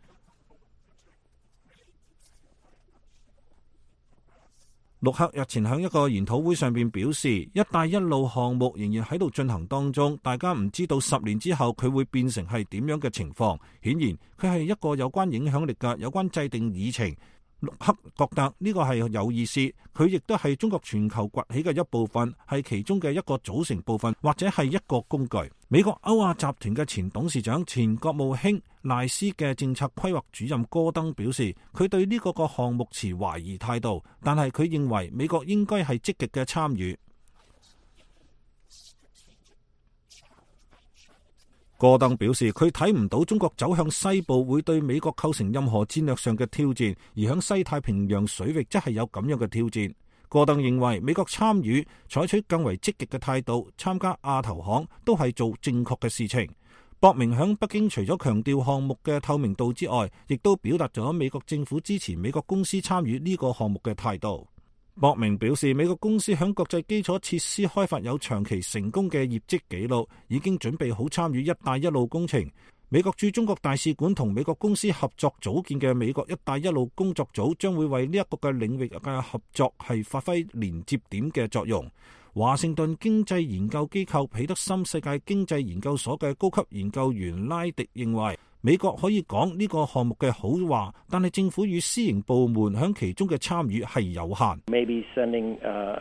陸克日前喺一個研討會上邊表示，一帶一路項目仍然喺度進行當中，大家唔知道10年之後佢會變成係點樣嘅情況。顯然佢係一個有關影響力嘅、有關制定議程。陸克覺得呢個係有意思，佢亦都係中國全球崛起嘅一部分，係其中嘅一個組成部分，或者係一個工具。美國歐亞集團嘅前董事長、前國務卿賴斯嘅政策規劃主任戈登表示，佢對呢個項目持懷疑態度，但係佢認為美國應該係積極嘅參與。戈登表示，佢睇唔到中國走向西部會對美國構成任何戰略上嘅挑戰，而響西太平洋水域則係有咁樣嘅挑戰。戈登認為美國參與採取更為積極嘅態度，參加亞投行都係做正確嘅事情。博明響北京除咗強調項目嘅透明度之外，亦都表達咗美國政府支持美國公司參與呢個項目嘅態度。博明表示，美國公司響國際基礎設施開發有長期成功嘅業績記錄，已經準備好參與一帶一路工程。美國駐中國大使館同美國公司合作組建嘅美國一帶一路工作組將會為呢一個嘅領域嘅合作係發揮連接點嘅作用。華盛頓經濟研究機構彼得森世界經濟研究所嘅高級研究員拉迪認為， 美國可以講呢個項目嘅好話，但係政府與私營部門響其中嘅參與係有限。 Maybe sending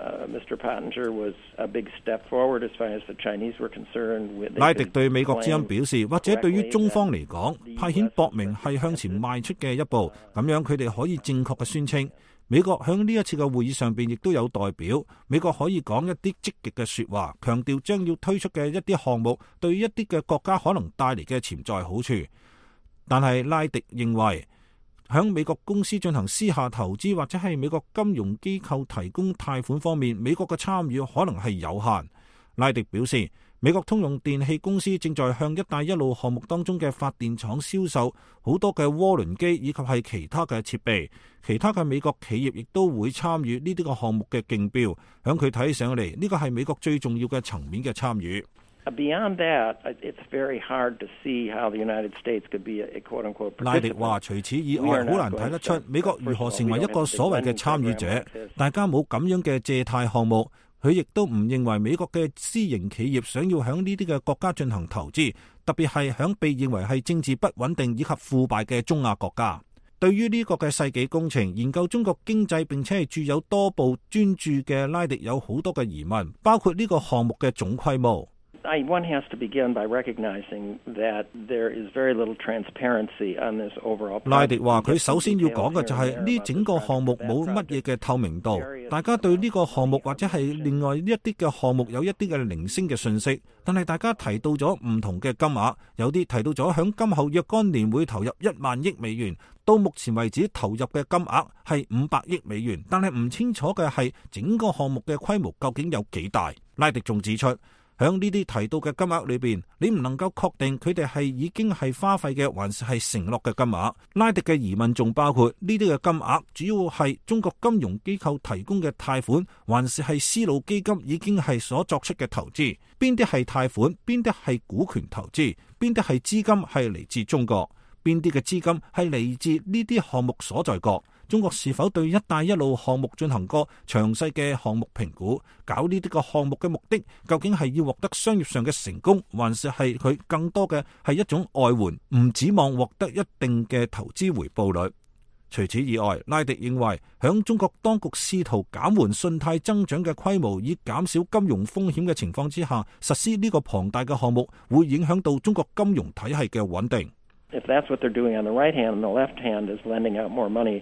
Mr. Pottinger was a big step forward as far as the Chinese were concerned. 拉迪對美國之音表示，或者對於中方嚟講，派遣博明係向前邁出嘅一步，咁樣佢哋可以正確嘅宣稱。美國響呢一次嘅會議上邊亦都有代表，美國可以講一啲積極嘅說話，強調將要推出嘅一啲項目對於一啲嘅國家可能帶嚟嘅潛在好處。但係拉迪認為，響美國公司進行私下投資或者係美國金融機構提供貸款方面，美國嘅參與可能係有限。拉迪表示，美國通用電氣公司正在向一帶一路項目當中嘅發電廠銷售好多嘅渦輪機以及係其他嘅設備，其他嘅美國企業亦都會參與呢啲個項目嘅競標。響佢睇上嚟，呢個係美國最重要嘅層面嘅參與。 Beyond that, it's very hard to see how the United States could be a quote-unquote participant. 拉迪話：除此以外，好難睇得出美國如何成為一個所謂嘅參與者。大家冇咁樣嘅借貸項目，佢亦都唔認為美國嘅私營企業想要響呢啲嘅國家進行投資，特別係響被認為係政治不穩定以及腐敗嘅中亞國家。對於呢個嘅世紀工程，研究中國經濟並且係著有多部專著嘅拉迪有好多嘅疑問，包括呢個項目嘅總規模。 One has to begin by recognizing that there is very little transparency on this overall project. 拉迪話：佢首先要講嘅就係呢整個項目冇乜嘢嘅透明度，大家對呢個項目或者係另外一啲嘅項目有一啲嘅零星嘅信息，但係大家提到咗唔同嘅金額，有啲提到咗響今後若干年會投入1萬億美元，到目前為止投入嘅金額係500億美元，但係唔清楚嘅係整個項目嘅規模究竟有幾大。拉迪仲指出，響呢啲提到嘅金額裏邊，你唔能夠確定佢哋係已經係花費嘅，還是係承諾嘅金額。拉迪嘅疑問仲包括呢啲嘅金額主要係中國金融機構提供嘅貸款，還是係絲路基金已經係所作出嘅投資？邊啲係貸款？邊啲係股權投資？邊啲係資金係嚟自中國？邊啲嘅資金係嚟自呢啲項目所在國？中國是否對一帶一路項目進行過詳細嘅項目評估？搞呢啲個項目嘅目的究竟係要獲得商業上嘅成功，還是係佢更多嘅係一種外援，唔指望獲得一定嘅投資回報率？除此以外，拉迪認為響中國當局試圖減緩信貸增長嘅規模，以減少金融風險嘅情況之下，實施呢個龐大嘅項目會影響到中國金融體系嘅穩定。 If that's what they're doing on the right hand, and the left hand is lending out more money.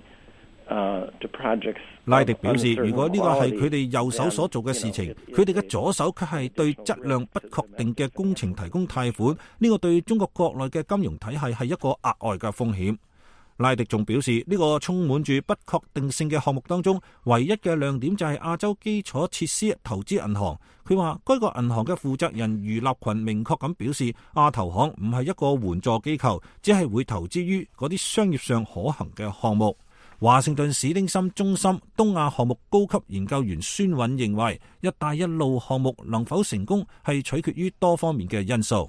拉迪表示，如果呢個係佢哋右手所做嘅事情，佢哋嘅左手卻係對質量不確定嘅工程提供貸款，呢個對中國國內嘅金融體系係一個額外嘅風險。拉迪仲表示，呢個充滿住不確定性嘅項目當中，唯一嘅亮點就係亞洲基礎設施投資銀行。佢話，該個銀行嘅負責人余立群明確咁表示，亞投行唔係一個援助機構，只係會投資於嗰啲商業上可行嘅項目。華盛頓史丁森中心東亞項目高級研究員孫韻認為，一帶一路項目能否成功係取決於多方面嘅因素。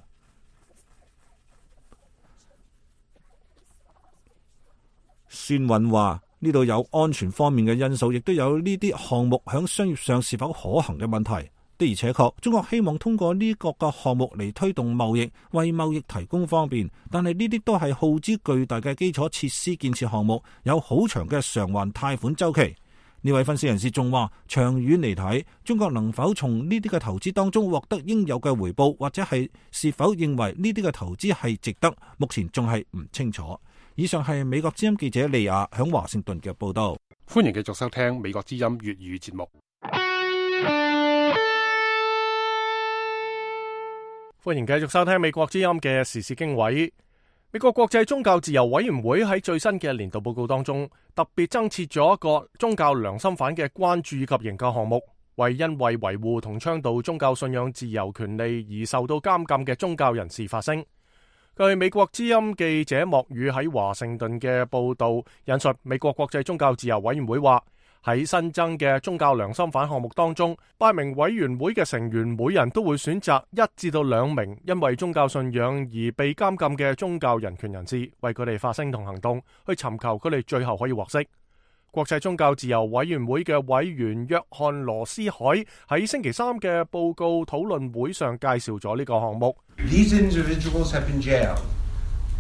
孫韻話，呢度有安全方面嘅因素，亦都有呢啲項目響商業上是否可行嘅問題。的而且確，中國希望通過呢個嘅項目嚟推動貿易，為貿易提供方便，但係呢啲都係耗資巨大嘅基礎設施建設項目，有好長嘅償還貸款週期。呢位分析人士仲話，長遠嚟睇，中國能否從呢啲嘅投資當中獲得應有嘅回報，或者係是否認為呢啲嘅投資係值得，目前仲係唔清楚。以上係美國之音記者利亞響華盛頓嘅報道。 歡迎繼續收聽美國之音粵語節目。歡迎繼續收聽美國之音嘅時事經緯。美國國際宗教自由委員會喺最新嘅年度報告當中，特別增設咗一個宗教良心犯嘅關注及研究項目，為因為維護同倡導宗教信仰自由權利而受到監禁嘅宗教人士發聲。據美國之音記者莫宇喺華盛頓嘅報道引述，美國國際宗教自由委員會話，喺新增嘅宗教良心犯項目當中，8名委員會嘅成員每人都會選擇1至2名因為宗教信仰而被監禁嘅宗教人權人士，為佢哋發聲同行動，去尋求佢哋最後可以獲釋。國際宗教自由委員會嘅委員約翰羅斯海喺星期3嘅報告討論會上介紹咗呢個項目。 These individuals have been jailed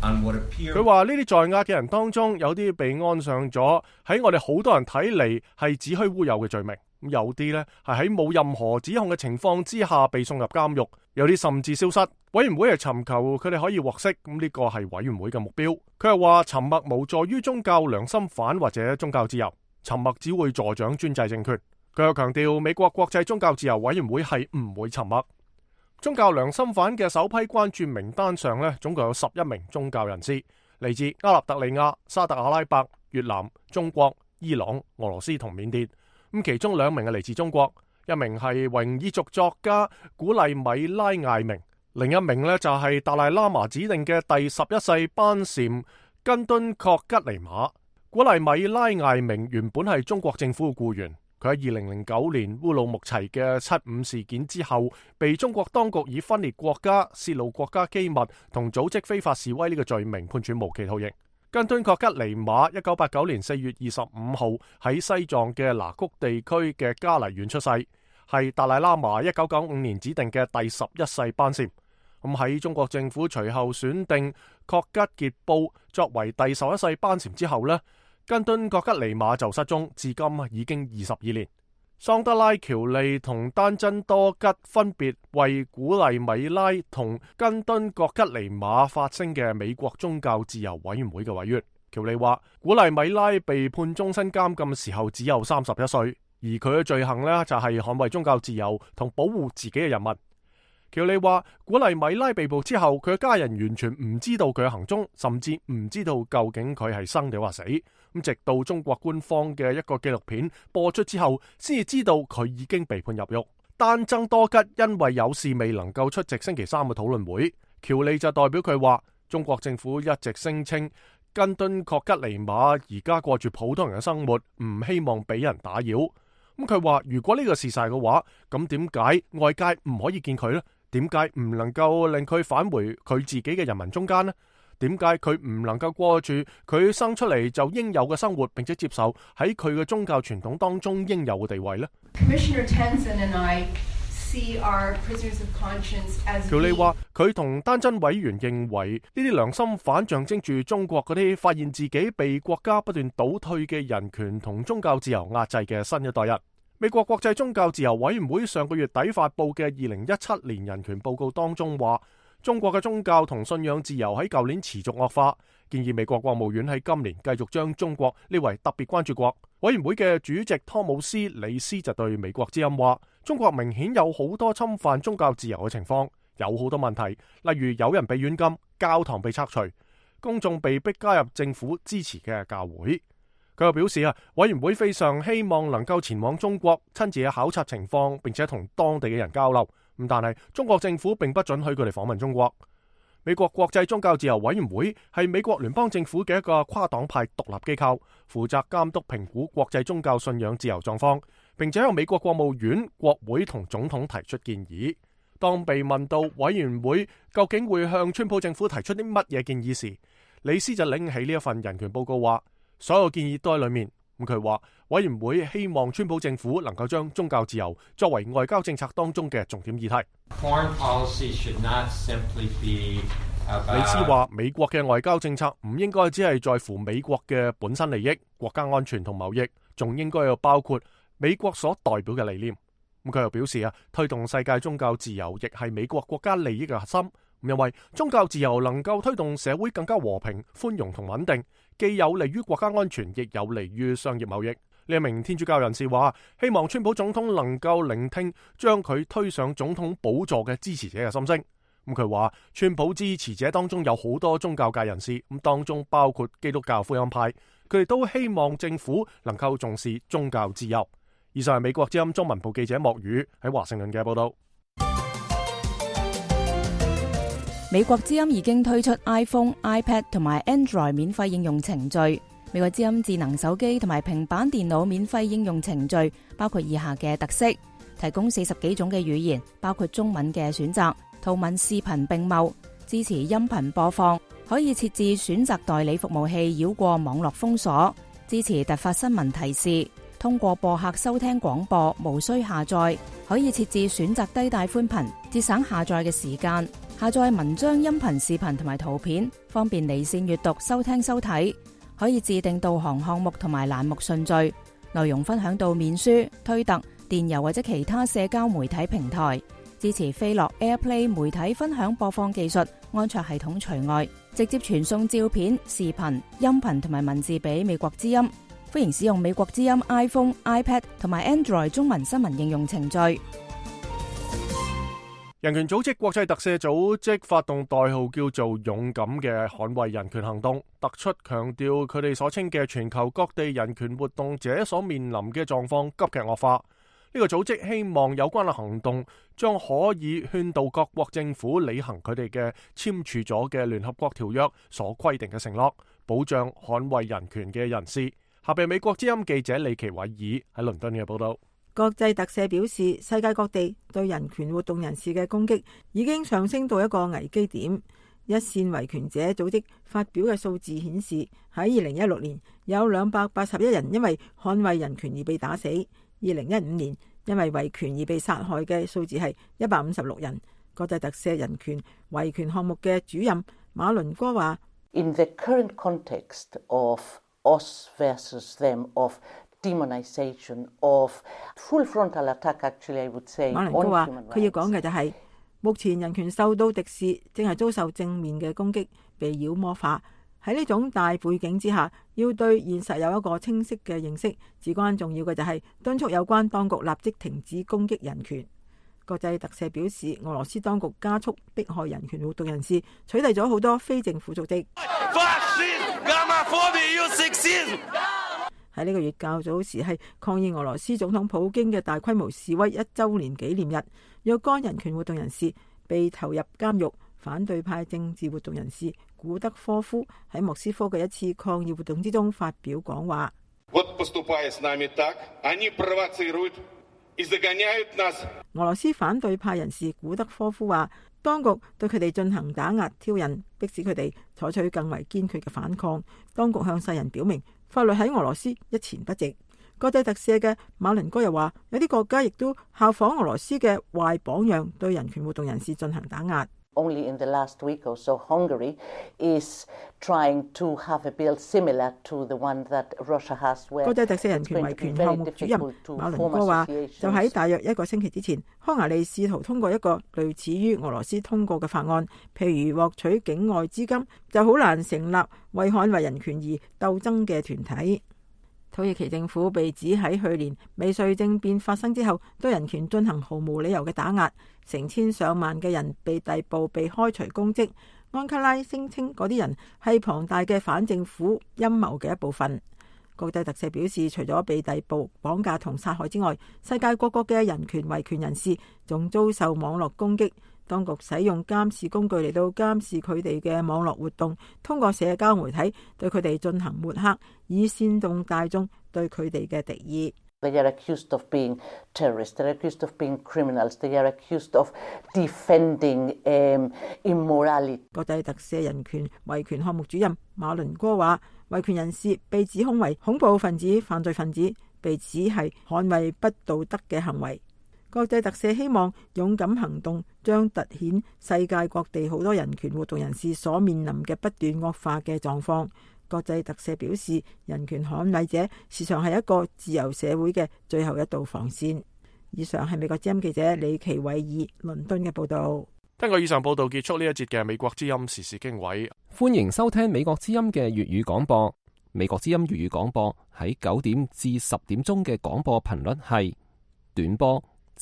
佢話呢啲在押嘅人當中，有啲被安上咗喺我哋好多人睇嚟係子虛烏有嘅罪名，有啲呢係喺冇任何指控嘅情況之下被送入監獄，有啲甚至消失。委員會係尋求佢哋可以獲釋，呢個係委員會嘅目標。佢係話沉默無助於宗教良心犯或者宗教自由，沉默只會助長專制政權。佢又強調美國國際宗教自由委員會係唔會沉默。宗教良心犯嘅首批關注名單上呢，總共有11名宗教人士，嚟自阿納特利亞、沙特阿拉伯、越南、中國、伊朗、俄羅斯同緬甸。咁其中2名係嚟自中國，一名係維吾爾族作家古麗米拉艾明，另一名呢就係達賴喇嘛指定嘅第11世班禪根敦確吉尼瑪。古麗米拉艾明原本係中國政府嘅僱員。佢喺2009年烏魯木齊嘅7·5事件之後，被中國當局以分裂國家、泄露國家機密同組織非法示威呢個罪名判處無期徒刑。根敦確吉尼瑪1989年4月25號喺西藏嘅拿谷地區嘅加黎縣出世，係達賴喇嘛1995年指定嘅第11世班禪。咁喺中國政府隨後選定確吉傑布作為第11世班禪之後呢，根敦確吉尼瑪就失蹤，至今已經22年。桑德拉喬利同丹真多吉分別為古麗米拉同根敦確吉尼瑪發聲嘅美國宗教自由委員會嘅委員。喬利話，古麗米拉被判終身監禁嘅時候只有31歲，而佢嘅罪行呢，就係捍衛宗教自由同保護自己嘅人民。喬利話，古麗米拉被捕之後，佢嘅家人完全唔知道佢嘅行蹤，甚至唔知道究竟佢係生定或死。咁直到中國官方嘅一個紀錄片播出之後，先至知道佢已經被判入獄。丹增多吉因為有事未能夠出席星期3嘅討論會，喬利就代表佢話，中國政府一直聲稱根敦確吉尼瑪而家過住普通人嘅生活，唔希望俾人打擾。咁佢話，如果呢個事實嘅話，咁點解外界唔可以見佢呢？點解唔能夠令佢返回佢自己嘅人民中間呢？點解佢唔能夠過住佢生出嚟就應有嘅生活，並且接受喺佢嘅宗教傳統當中應有嘅地位呢？喬利話，佢同丹真委員認為呢啲良心犯象徵住中國嗰啲發現自己被國家不斷倒退嘅人權同宗教自由壓制嘅新一代人。美國國際宗教自由委員會上個月底發佈嘅2017年人權報告當中話，中國嘅宗教同信仰自由喺舊年持續惡化，建議美國國務院喺今年繼續將中國列為特別關注國。委員會嘅主席湯姆斯·李斯就對美國之音話，中國明顯有好多侵犯宗教自由嘅情況，有好多問題，例如有人被軟禁、教堂被拆除、公眾被迫加入政府支持嘅教會。佢又表示委員會非常希望能夠前往中國親自考察情況，並且同當地嘅人交流。但係中國政府並不准許佢哋訪問中國。美國國際宗教自由委員會係美國聯邦政府嘅一個跨黨派獨立機構，負責監督評估國際宗教信仰自由狀況，並且向美國國務院、國會同總統提出建議。當被問到委員會究竟會向川普政府提出啲乜嘢建議時，李斯就拎起呢一份人權報告話，所有建議都喺裏面。佢話委員會希望川普政府能夠將宗教自由作為外交政策當中嘅重點議題。李斯話，美國嘅外交政策唔應該只係在乎美國嘅本身利益、國家安全同貿易，仲應該要包括美國所代表嘅理念。佢又表示推動世界宗教自由亦係美國國家利益嘅核心。因為宗教自由能夠推動社會更加和平、寬容同穩定，既有利於國家安全，亦有利於商業貿易。呢一名天主教人士話，希望川普總統能夠聆聽將佢推上總統寶座嘅支持者嘅心聲。佢話，川普支持者當中有好多宗教界人士，當中包括基督教福音派，佢哋都希望政府能夠重視宗教自由。以上係美國之音中文部記者莫宇喺華盛頓嘅報道。 美國之音已經推出 iPhone、iPad 同埋 Android 免費應用程序。美國之音智能手機同埋平板電腦免費應用程序包括以下嘅特色：提供40幾種嘅語言，包括中文嘅選擇，圖文視頻並茂，支持音頻播放，可以設置選擇代理服務器繞過網絡封鎖，支持突發新聞提示，通過播客收聽廣播，無需下載，可以設置選擇低帶寬頻，節省下載嘅時間。 下載文章、音頻、視頻同埋圖片，方便離線閱讀、收聽、收睇。可以自定導航項目同埋欄目順序，內容分享到面書、推特、電郵或者其他社交媒體平台。支持飛樂 AirPlay 媒體分享播放技術，安卓系統除外，直接傳送照片、視頻、音頻同埋文字俾美國之音。歡迎使用美國之音 iPhone、iPad 同埋 Android 中文新聞應用程序。 人權組織國際特赦組織發動代號叫做勇敢嘅捍衛人權行動，突出強調佢哋所稱嘅全球各地人權活動者所面臨嘅狀況急劇惡化。呢個組織希望有關嘅行動將可以勸導各國政府履行佢哋嘅簽署咗嘅聯合國條約所規定嘅承諾，保障捍衛人權嘅人士。下邊美國之音記者李奇偉爾喺倫敦嘅報道。 國際特赦表示，世界各地對人權活動人士嘅攻擊已經上升到一個危機點。一線維權者組織發表嘅數字顯示，喺2016年有281人因為捍衛人權而被打死，2015年因為維權而被殺害嘅數字係156人。國際特赦人權維權項目嘅主任馬倫哥話 ：In the current context of us versus them of demonization of full frontal attack, actually I would say。 馬倫哥話：佢要講嘅就係目前人權受到敵視，正係遭受正面嘅攻擊，被妖魔化。喺呢種大背景之下，要對現實有一個清晰嘅認識，至關重要嘅就係敦促有關當局立即停止攻擊人權。國際特赦表示，俄羅斯當局加速迫害人權活動人士，取締咗好多非政府組織。喺呢個月較早時係抗議俄羅斯總統普京嘅大規模示威1週年紀念日，若干人權活動人士被投入監獄。反對派政治活動人士古德科夫喺莫斯科嘅一次抗議活動之中發表講話。俄羅斯反對派人士古德科夫話，當局對佢哋進行打壓挑釁，迫使佢哋採取更為堅決嘅反抗。當局向世人表明，法律喺俄羅斯一錢不值。國際特赦嘅馬倫哥又話，有啲國家亦都效仿俄羅斯嘅壞榜樣，對人權活動人士進行打壓。 Only in the last week or so, Hungary is trying to have a bill similar to the one that Russia has. 國際特赦人權維權項目主任馬倫哥話，就喺大約1個星期之前，匈牙利試圖通過一個類似於俄羅斯通過嘅法案，譬如獲取境外資金，就好難成立為捍衛人權而鬥爭嘅團體。土耳其政府被指喺去年未遂政變發生之後，對人權進行毫無理由嘅打壓，成千上萬嘅人被逮捕、被開除公職。安卡拉聲稱嗰啲人係龐大嘅反政府陰謀嘅一部分。國際特赦表示，除咗被逮捕、綁架同殺害之外，世界各國嘅人權維權人士仲遭受網絡攻擊。當局使用監視工具嚟到監視佢哋嘅網絡活動，通過社交媒體對佢哋進行抹黑，以煽動大眾對佢哋嘅敵意。 They are accused of being terrorists. They are accused of being criminals. They are accused of defending immorality. 國際特赦人權維權項目主任馬倫哥話，維權人士被指控為恐怖分子、犯罪分子，被指係捍衛不道德嘅行為。國際特赦希望勇敢行動將凸顯世界各地好多人權活動人士所面臨嘅不斷惡化嘅狀況。國際特赦表示，人權捍衛者時常係一個自由社會嘅最後一道防線。以上係美國之音記者李奇偉爾倫敦嘅報道。 根據以上報道結束呢一節嘅美國之音時事經緯。 歡迎收聽美國之音嘅粵語廣播。美國之音粵語廣播喺9點至10點鐘嘅廣播頻率係短波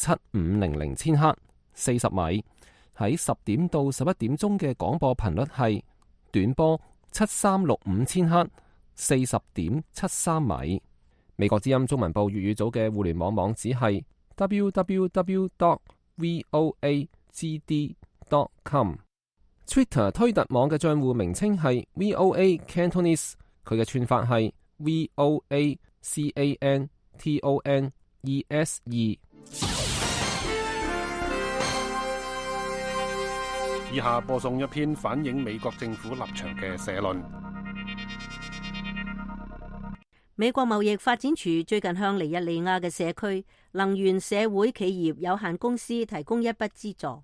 7500千赫40米，喺10點到11點鐘嘅廣播頻率係短波7365千赫40.73米。美國之音中文部粵語組嘅互聯網網址係 www.voagd.com。 Twitter 推特網嘅賬戶名稱係 VOA Cantonese， 佢嘅串法係 VOACANTONESE。 以下播送一篇反映美國政府立場嘅社論。 美國貿易發展署最近向尼日利亞嘅社區能源社會企業有限公司提供一筆資助，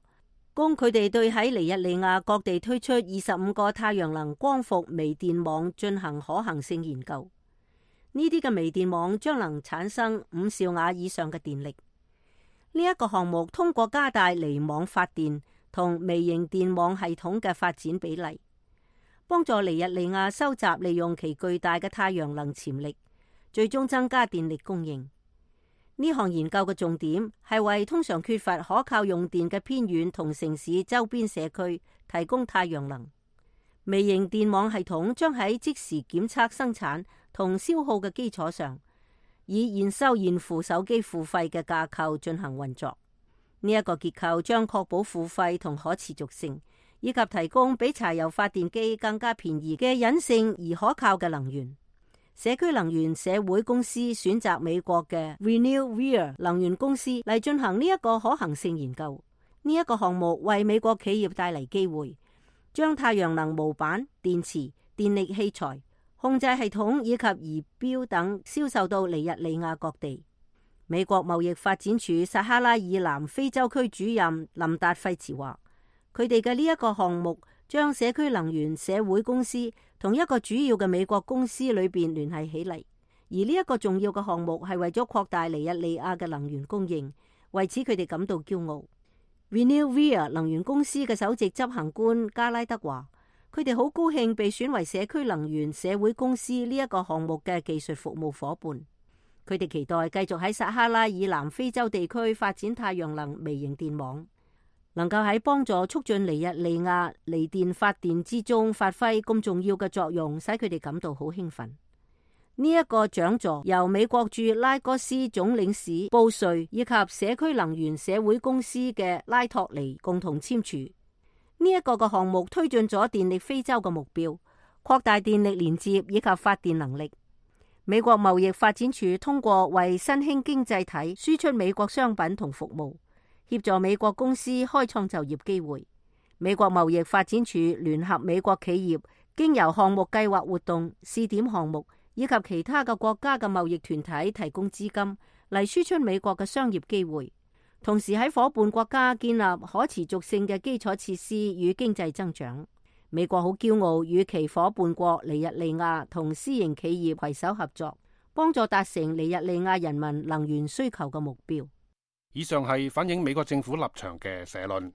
供佢哋對喺尼日利亞各地推出25個太陽能光伏微電網進行可行性研究。呢啲嘅微電網將能產生5兆瓦以上嘅電力。呢一個項目通過加大離網發電同微型電網系統嘅發展比例，幫助尼日利亞收集利用其巨大嘅太陽能潛力，最終增加電力供應。呢項研究嘅重點係為通常缺乏可靠用電嘅偏遠同城市周邊社區提供太陽能。微型電網系統將喺即時檢測生產同消耗嘅基礎上，以現收現付手機付費嘅架構進行運作。呢一個結構將確保付費同可持續性，以及提供比柴油發電機更加便宜嘅隱性而可靠嘅能源。社區能源社會公司選擇美國嘅 Reneware 能源公司嚟進行呢一個可行性研究。呢一個項目為美國企業帶嚟機會，將太陽能模板、電池、電力器材、控制系統以及儀表等銷售到尼日利亞各地。美國貿易發展署撒哈拉以南非洲區主任林達費茨話，佢哋嘅呢一個項目將社區能源社會公司同一個主要嘅美國公司裏邊聯繫起嚟，而呢一個重要嘅項目係為咗擴大尼日利亞嘅能源供應，為此佢哋感到驕傲。Reneware 能源公司嘅首席執行官加拉德話，佢哋好高興被選為社區能源社會公司呢一個項目嘅技術服務夥伴。佢哋期待繼續喺撒哈拉以南非洲地區發展太陽能微型電網，能夠喺幫助促進尼日利亞離電發電之中發揮咁重要嘅作用，使佢哋感到好興奮。呢一個獎座由美國駐拉各斯總領事布瑞以及社區能源社會公司嘅拉托尼共同簽署。呢一個項目推進咗電力非洲嘅目標，擴大電力連接以及發電能力。美國貿易發展署通過為新興經濟體輸出美國商品同服務，協助美國公司開創就業機會。美國貿易發展署聯合美國企業，經由項目計劃活動、試點項目以及其他嘅國家嘅貿易團體提供資金嚟輸出美國嘅商業機會，同時喺夥伴國家建立可持續性嘅基礎設施與經濟增長。美國好驕傲與其夥伴國尼日利亞同私營企業攜手合作，幫助達成尼日利亞人民能源需求嘅目標。 以上係反映美國政府立場嘅社論。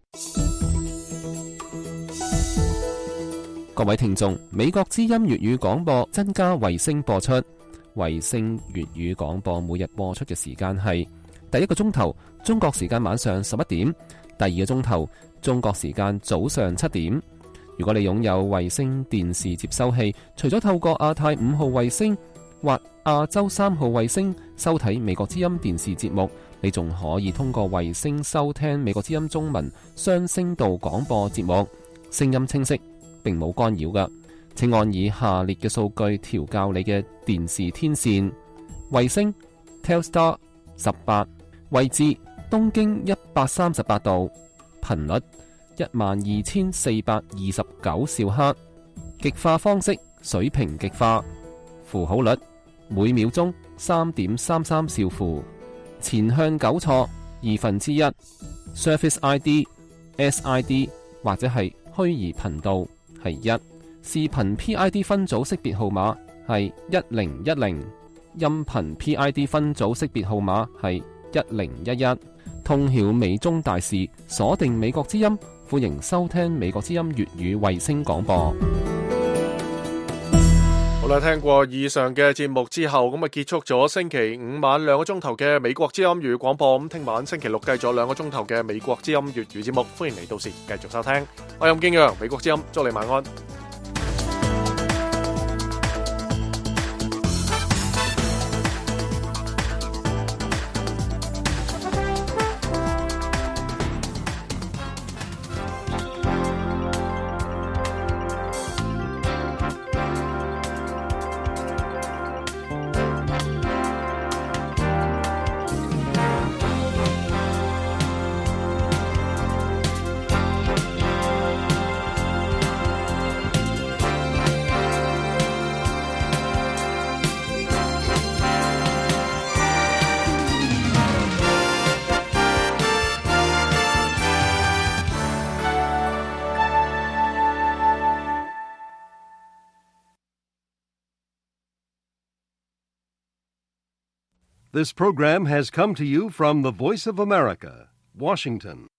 各位聽眾，美國之音粵語廣播增加衛星播出，衛星粵語廣播每日播出嘅時間係第一個鐘頭中國時間晚上11點，第二個鐘頭中國時間早上7點。如果你擁有衛星電視接收器，除咗透過亞太5號衛星或亞洲3號衛星收睇美國之音電視節目，你仲可以通過衛星收聽美國之音中文雙聲道廣播節目，聲音清晰，並冇干擾㗎。請按以下列嘅數據調校你嘅電視天線：衛星 Telstar 18，位置東經138度，頻率12429兆赫，極化方式水平極化，符號率每秒鐘3.33兆符，前向糾錯1/2， Surface ID、SID 或者係虛擬頻道係1，視頻 PID 分組識別號碼係1010，音頻 PID 分組識別號碼係1011。通曉美中大事，鎖定美國之音，歡迎收聽美國之音粵語衛星廣播。 好啦，聽過以上嘅節目之後，咁啊結束咗星期5晚2個鐘頭嘅美國之音粵語廣播。咁聽晚星期6繼續2個鐘頭嘅美國之音粵語節目，歡迎你到時繼續收聽。我係任敬陽，美國之音，祝你晚安。 This program has come to you from the Voice of America, Washington.